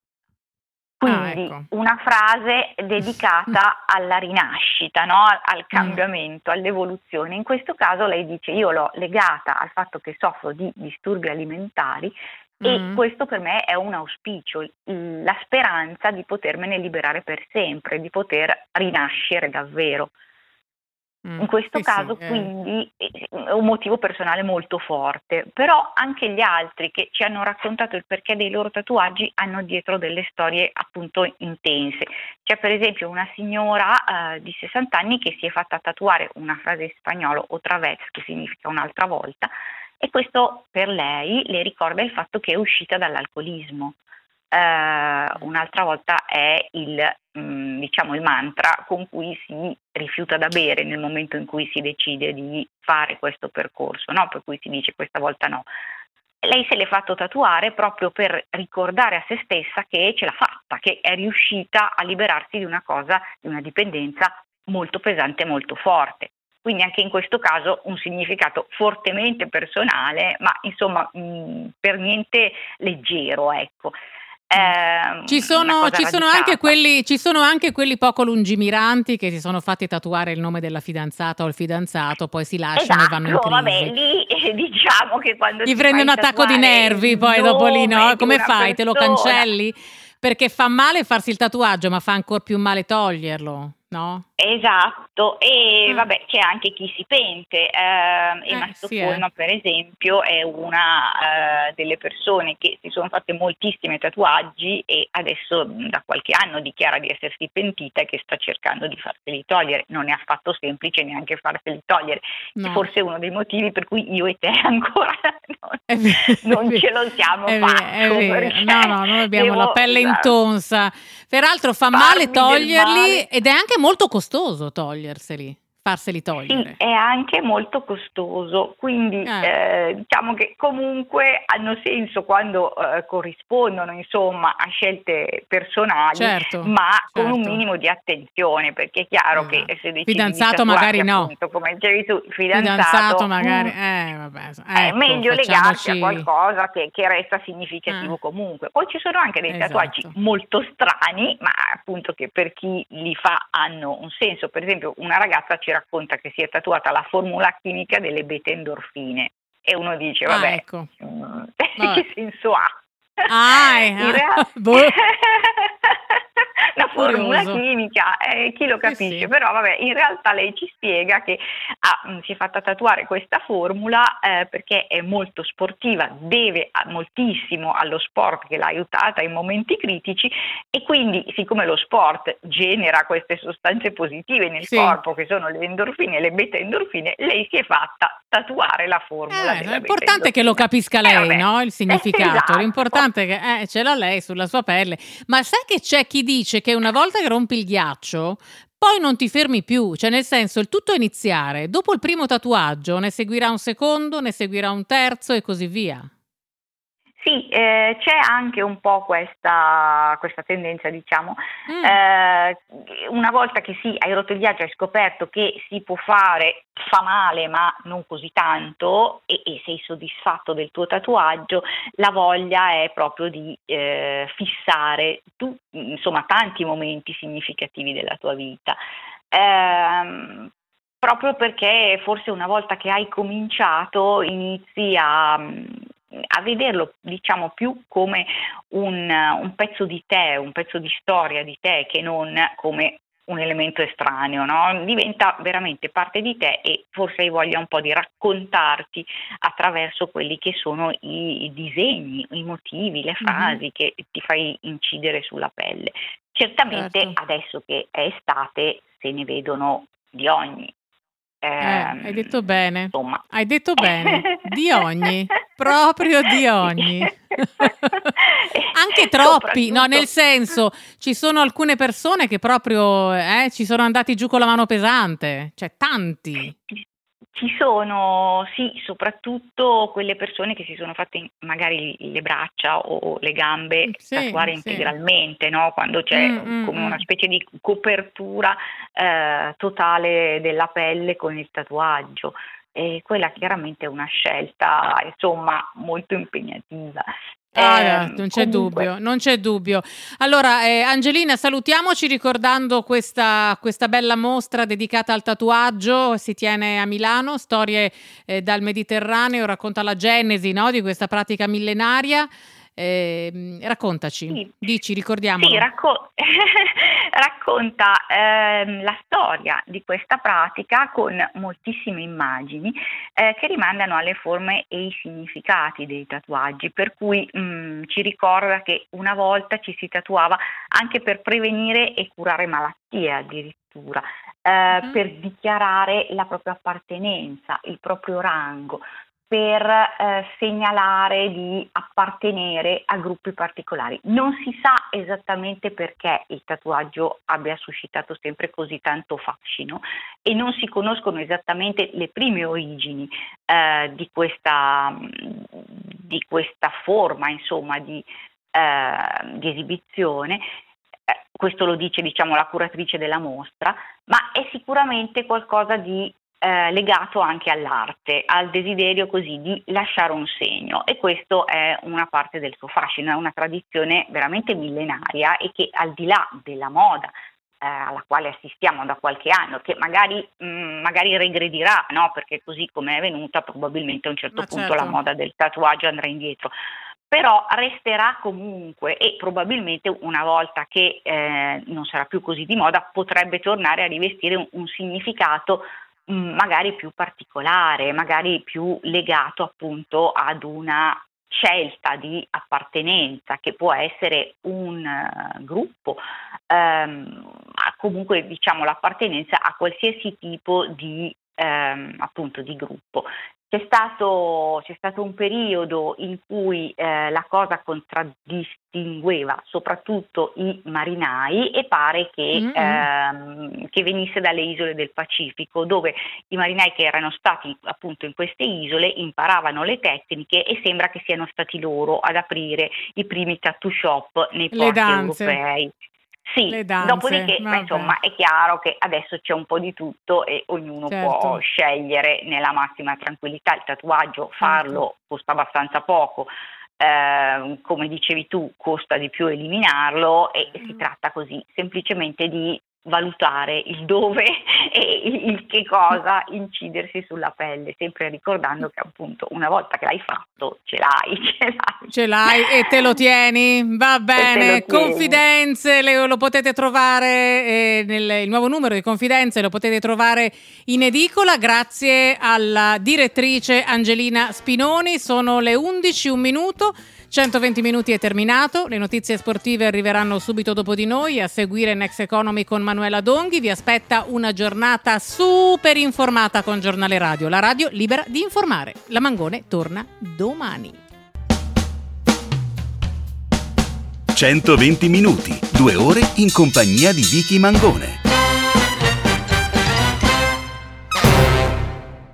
Quindi una frase dedicata alla rinascita, no? Al cambiamento, all'evoluzione. In questo caso lei dice: io l'ho legata al fatto che soffro di disturbi alimentari e questo per me è un auspicio, la speranza di potermene liberare per sempre, di poter rinascere davvero. In questo caso quindi è un motivo personale molto forte, però anche gli altri che ci hanno raccontato il perché dei loro tatuaggi hanno dietro delle storie appunto intense. C'è per esempio una signora di 60 anni che si è fatta tatuare una frase in spagnolo, otra vez, che significa un'altra volta, e questo per lei le ricorda il fatto che è uscita dall'alcolismo. Un'altra volta è il mantra con cui si rifiuta da bere nel momento in cui si decide di fare questo percorso, no? Per cui si dice questa volta no. Lei se l'è fatto tatuare proprio per ricordare a se stessa che ce l'ha fatta, che è riuscita a liberarsi di una cosa, di una dipendenza molto pesante e molto forte. Quindi anche in questo caso un significato fortemente personale, ma insomma per niente leggero, ecco. Ci sono anche quelli poco lungimiranti che si sono fatti tatuare il nome della fidanzata o il fidanzato, poi si lasciano e vanno in crisi. Vabbè, lì diciamo che quando gli prende un attacco di nervi, poi dopo lì no? Come fai? Te lo cancelli? Perché fa male farsi il tatuaggio, ma fa ancora più male toglierlo, no? Esatto, e vabbè, c'è anche chi si pente. Emma Stoccolma, per esempio, è una delle persone che si sono fatte moltissimi tatuaggi e adesso da qualche anno dichiara di essersi pentita e che sta cercando di farseli togliere. Non è affatto semplice neanche farseli togliere, no. Forse è uno dei motivi per cui io e te ancora non ce lo siamo fatti. No, noi abbiamo la pelle intonsa. Peraltro fa male toglierli ed è anche molto costoso toglierseli, farseli togliere. Sì, è anche molto costoso, quindi diciamo che comunque hanno senso quando corrispondono insomma a scelte personali, ma con un minimo di attenzione, perché è chiaro che se decidi fidanzato di magari appunto, come dicevi tu, fidanzato magari è meglio legarsi a qualcosa che resta significativo comunque. Poi ci sono anche dei tatuaggi molto strani, ma appunto che per chi li fa hanno un senso. Per esempio una ragazza ci racconta che si è tatuata la formula chimica delle beta-endorfine e uno dice vabbè, che senso ha? In realtà la formula chimica, chi lo capisce, però vabbè, in realtà lei ci spiega che si è fatta tatuare questa formula perché è molto sportiva, deve moltissimo allo sport che l'ha aiutata in momenti critici e quindi siccome lo sport genera queste sostanze positive nel corpo che sono le endorfine e le beta-endorfine, lei si è fatta tatuare la formula della l'importante è che lo capisca lei, no? Il significato, l'importante è che ce l'ha lei sulla sua pelle. Ma sai che c'è chi dice che una volta che rompi il ghiaccio poi non ti fermi più, cioè nel senso il tutto è iniziare, dopo il primo tatuaggio ne seguirà un secondo, ne seguirà un terzo e così via. Sì, c'è anche un po' questa tendenza, diciamo. Una volta che hai rotto il ghiaccio, hai scoperto che si può fare, fa male ma non così tanto e sei soddisfatto del tuo tatuaggio, la voglia è proprio di fissare tanti momenti significativi della tua vita. Proprio perché forse una volta che hai cominciato inizi a vederlo, diciamo, più come un pezzo di te, un pezzo di storia di te, che non come un elemento estraneo, no? Diventa veramente parte di te e forse hai voglia un po' di raccontarti attraverso quelli che sono i disegni, i motivi, le frasi che ti fai incidere sulla pelle. Certamente adesso che è estate se ne vedono di ogni. Hai detto bene, insomma. Hai detto bene, di ogni, proprio di ogni. Anche troppi, no, nel senso, ci sono alcune persone che proprio ci sono andati giù con la mano pesante, cioè tanti. Ci sono, sì, soprattutto quelle persone che si sono fatte magari le braccia o le gambe tatuare integralmente, no? Quando c'è come una specie di copertura totale della pelle con il tatuaggio. E quella chiaramente è una scelta, insomma, molto impegnativa. Non c'è dubbio, non c'è dubbio. Allora, Angelina, salutiamoci ricordando questa bella mostra dedicata al tatuaggio. Si tiene a Milano, Storie dal Mediterraneo, racconta la genesi, no, di questa pratica millenaria. Raccontaci, dici, ricordiamolo. Sì, racconta la storia di questa pratica con moltissime immagini che rimandano alle forme e i significati dei tatuaggi, per cui ci ricorda che una volta ci si tatuava anche per prevenire e curare malattie addirittura, per dichiarare la propria appartenenza, il proprio rango, per segnalare di appartenere a gruppi particolari. Non si sa esattamente perché il tatuaggio abbia suscitato sempre così tanto fascino e non si conoscono esattamente le prime origini di questa forma, insomma, di esibizione. Questo lo dice, diciamo, la curatrice della mostra, ma è sicuramente qualcosa di legato anche all'arte, al desiderio così di lasciare un segno, e questo è una parte del suo fascino, è una tradizione veramente millenaria e che al di là della moda alla quale assistiamo da qualche anno, che magari regredirà, no? Perché così come è venuta probabilmente a un certo punto la moda del tatuaggio andrà indietro. però resterà comunque, e probabilmente una volta che non sarà più così di moda potrebbe tornare a rivestire un significato magari più particolare, magari più legato appunto ad una scelta di appartenenza, che può essere un gruppo, comunque diciamo l'appartenenza a qualsiasi tipo di appunto di gruppo. C'è stato un periodo in cui la cosa contraddistingueva soprattutto i marinai, e pare che venisse dalle isole del Pacifico, dove i marinai che erano stati appunto in queste isole imparavano le tecniche, e sembra che siano stati loro ad aprire i primi tattoo shop nei porti europei. Sì, dopodiché insomma è chiaro che adesso c'è un po' di tutto e ognuno può scegliere nella massima tranquillità. Il tatuaggio, farlo costa abbastanza poco, come dicevi tu costa di più eliminarlo, e si tratta così semplicemente di valutare il dove e il che cosa incidersi sulla pelle, sempre ricordando che appunto una volta che l'hai fatto ce l'hai e te lo tieni, va bene. Confidenze lo potete trovare il nuovo numero di Confidenze lo potete trovare in edicola, grazie alla direttrice Angelina Spinoni. Sono le 11, 1 minuto. 120 minuti è terminato, le notizie sportive arriveranno subito dopo di noi, a seguire Next Economy con Manuela Donghi. Vi aspetta una giornata super informata con Giornale Radio, la radio libera di informare. La Mangone torna domani. 120 minuti, 2 ore in compagnia di Vicky Mangone.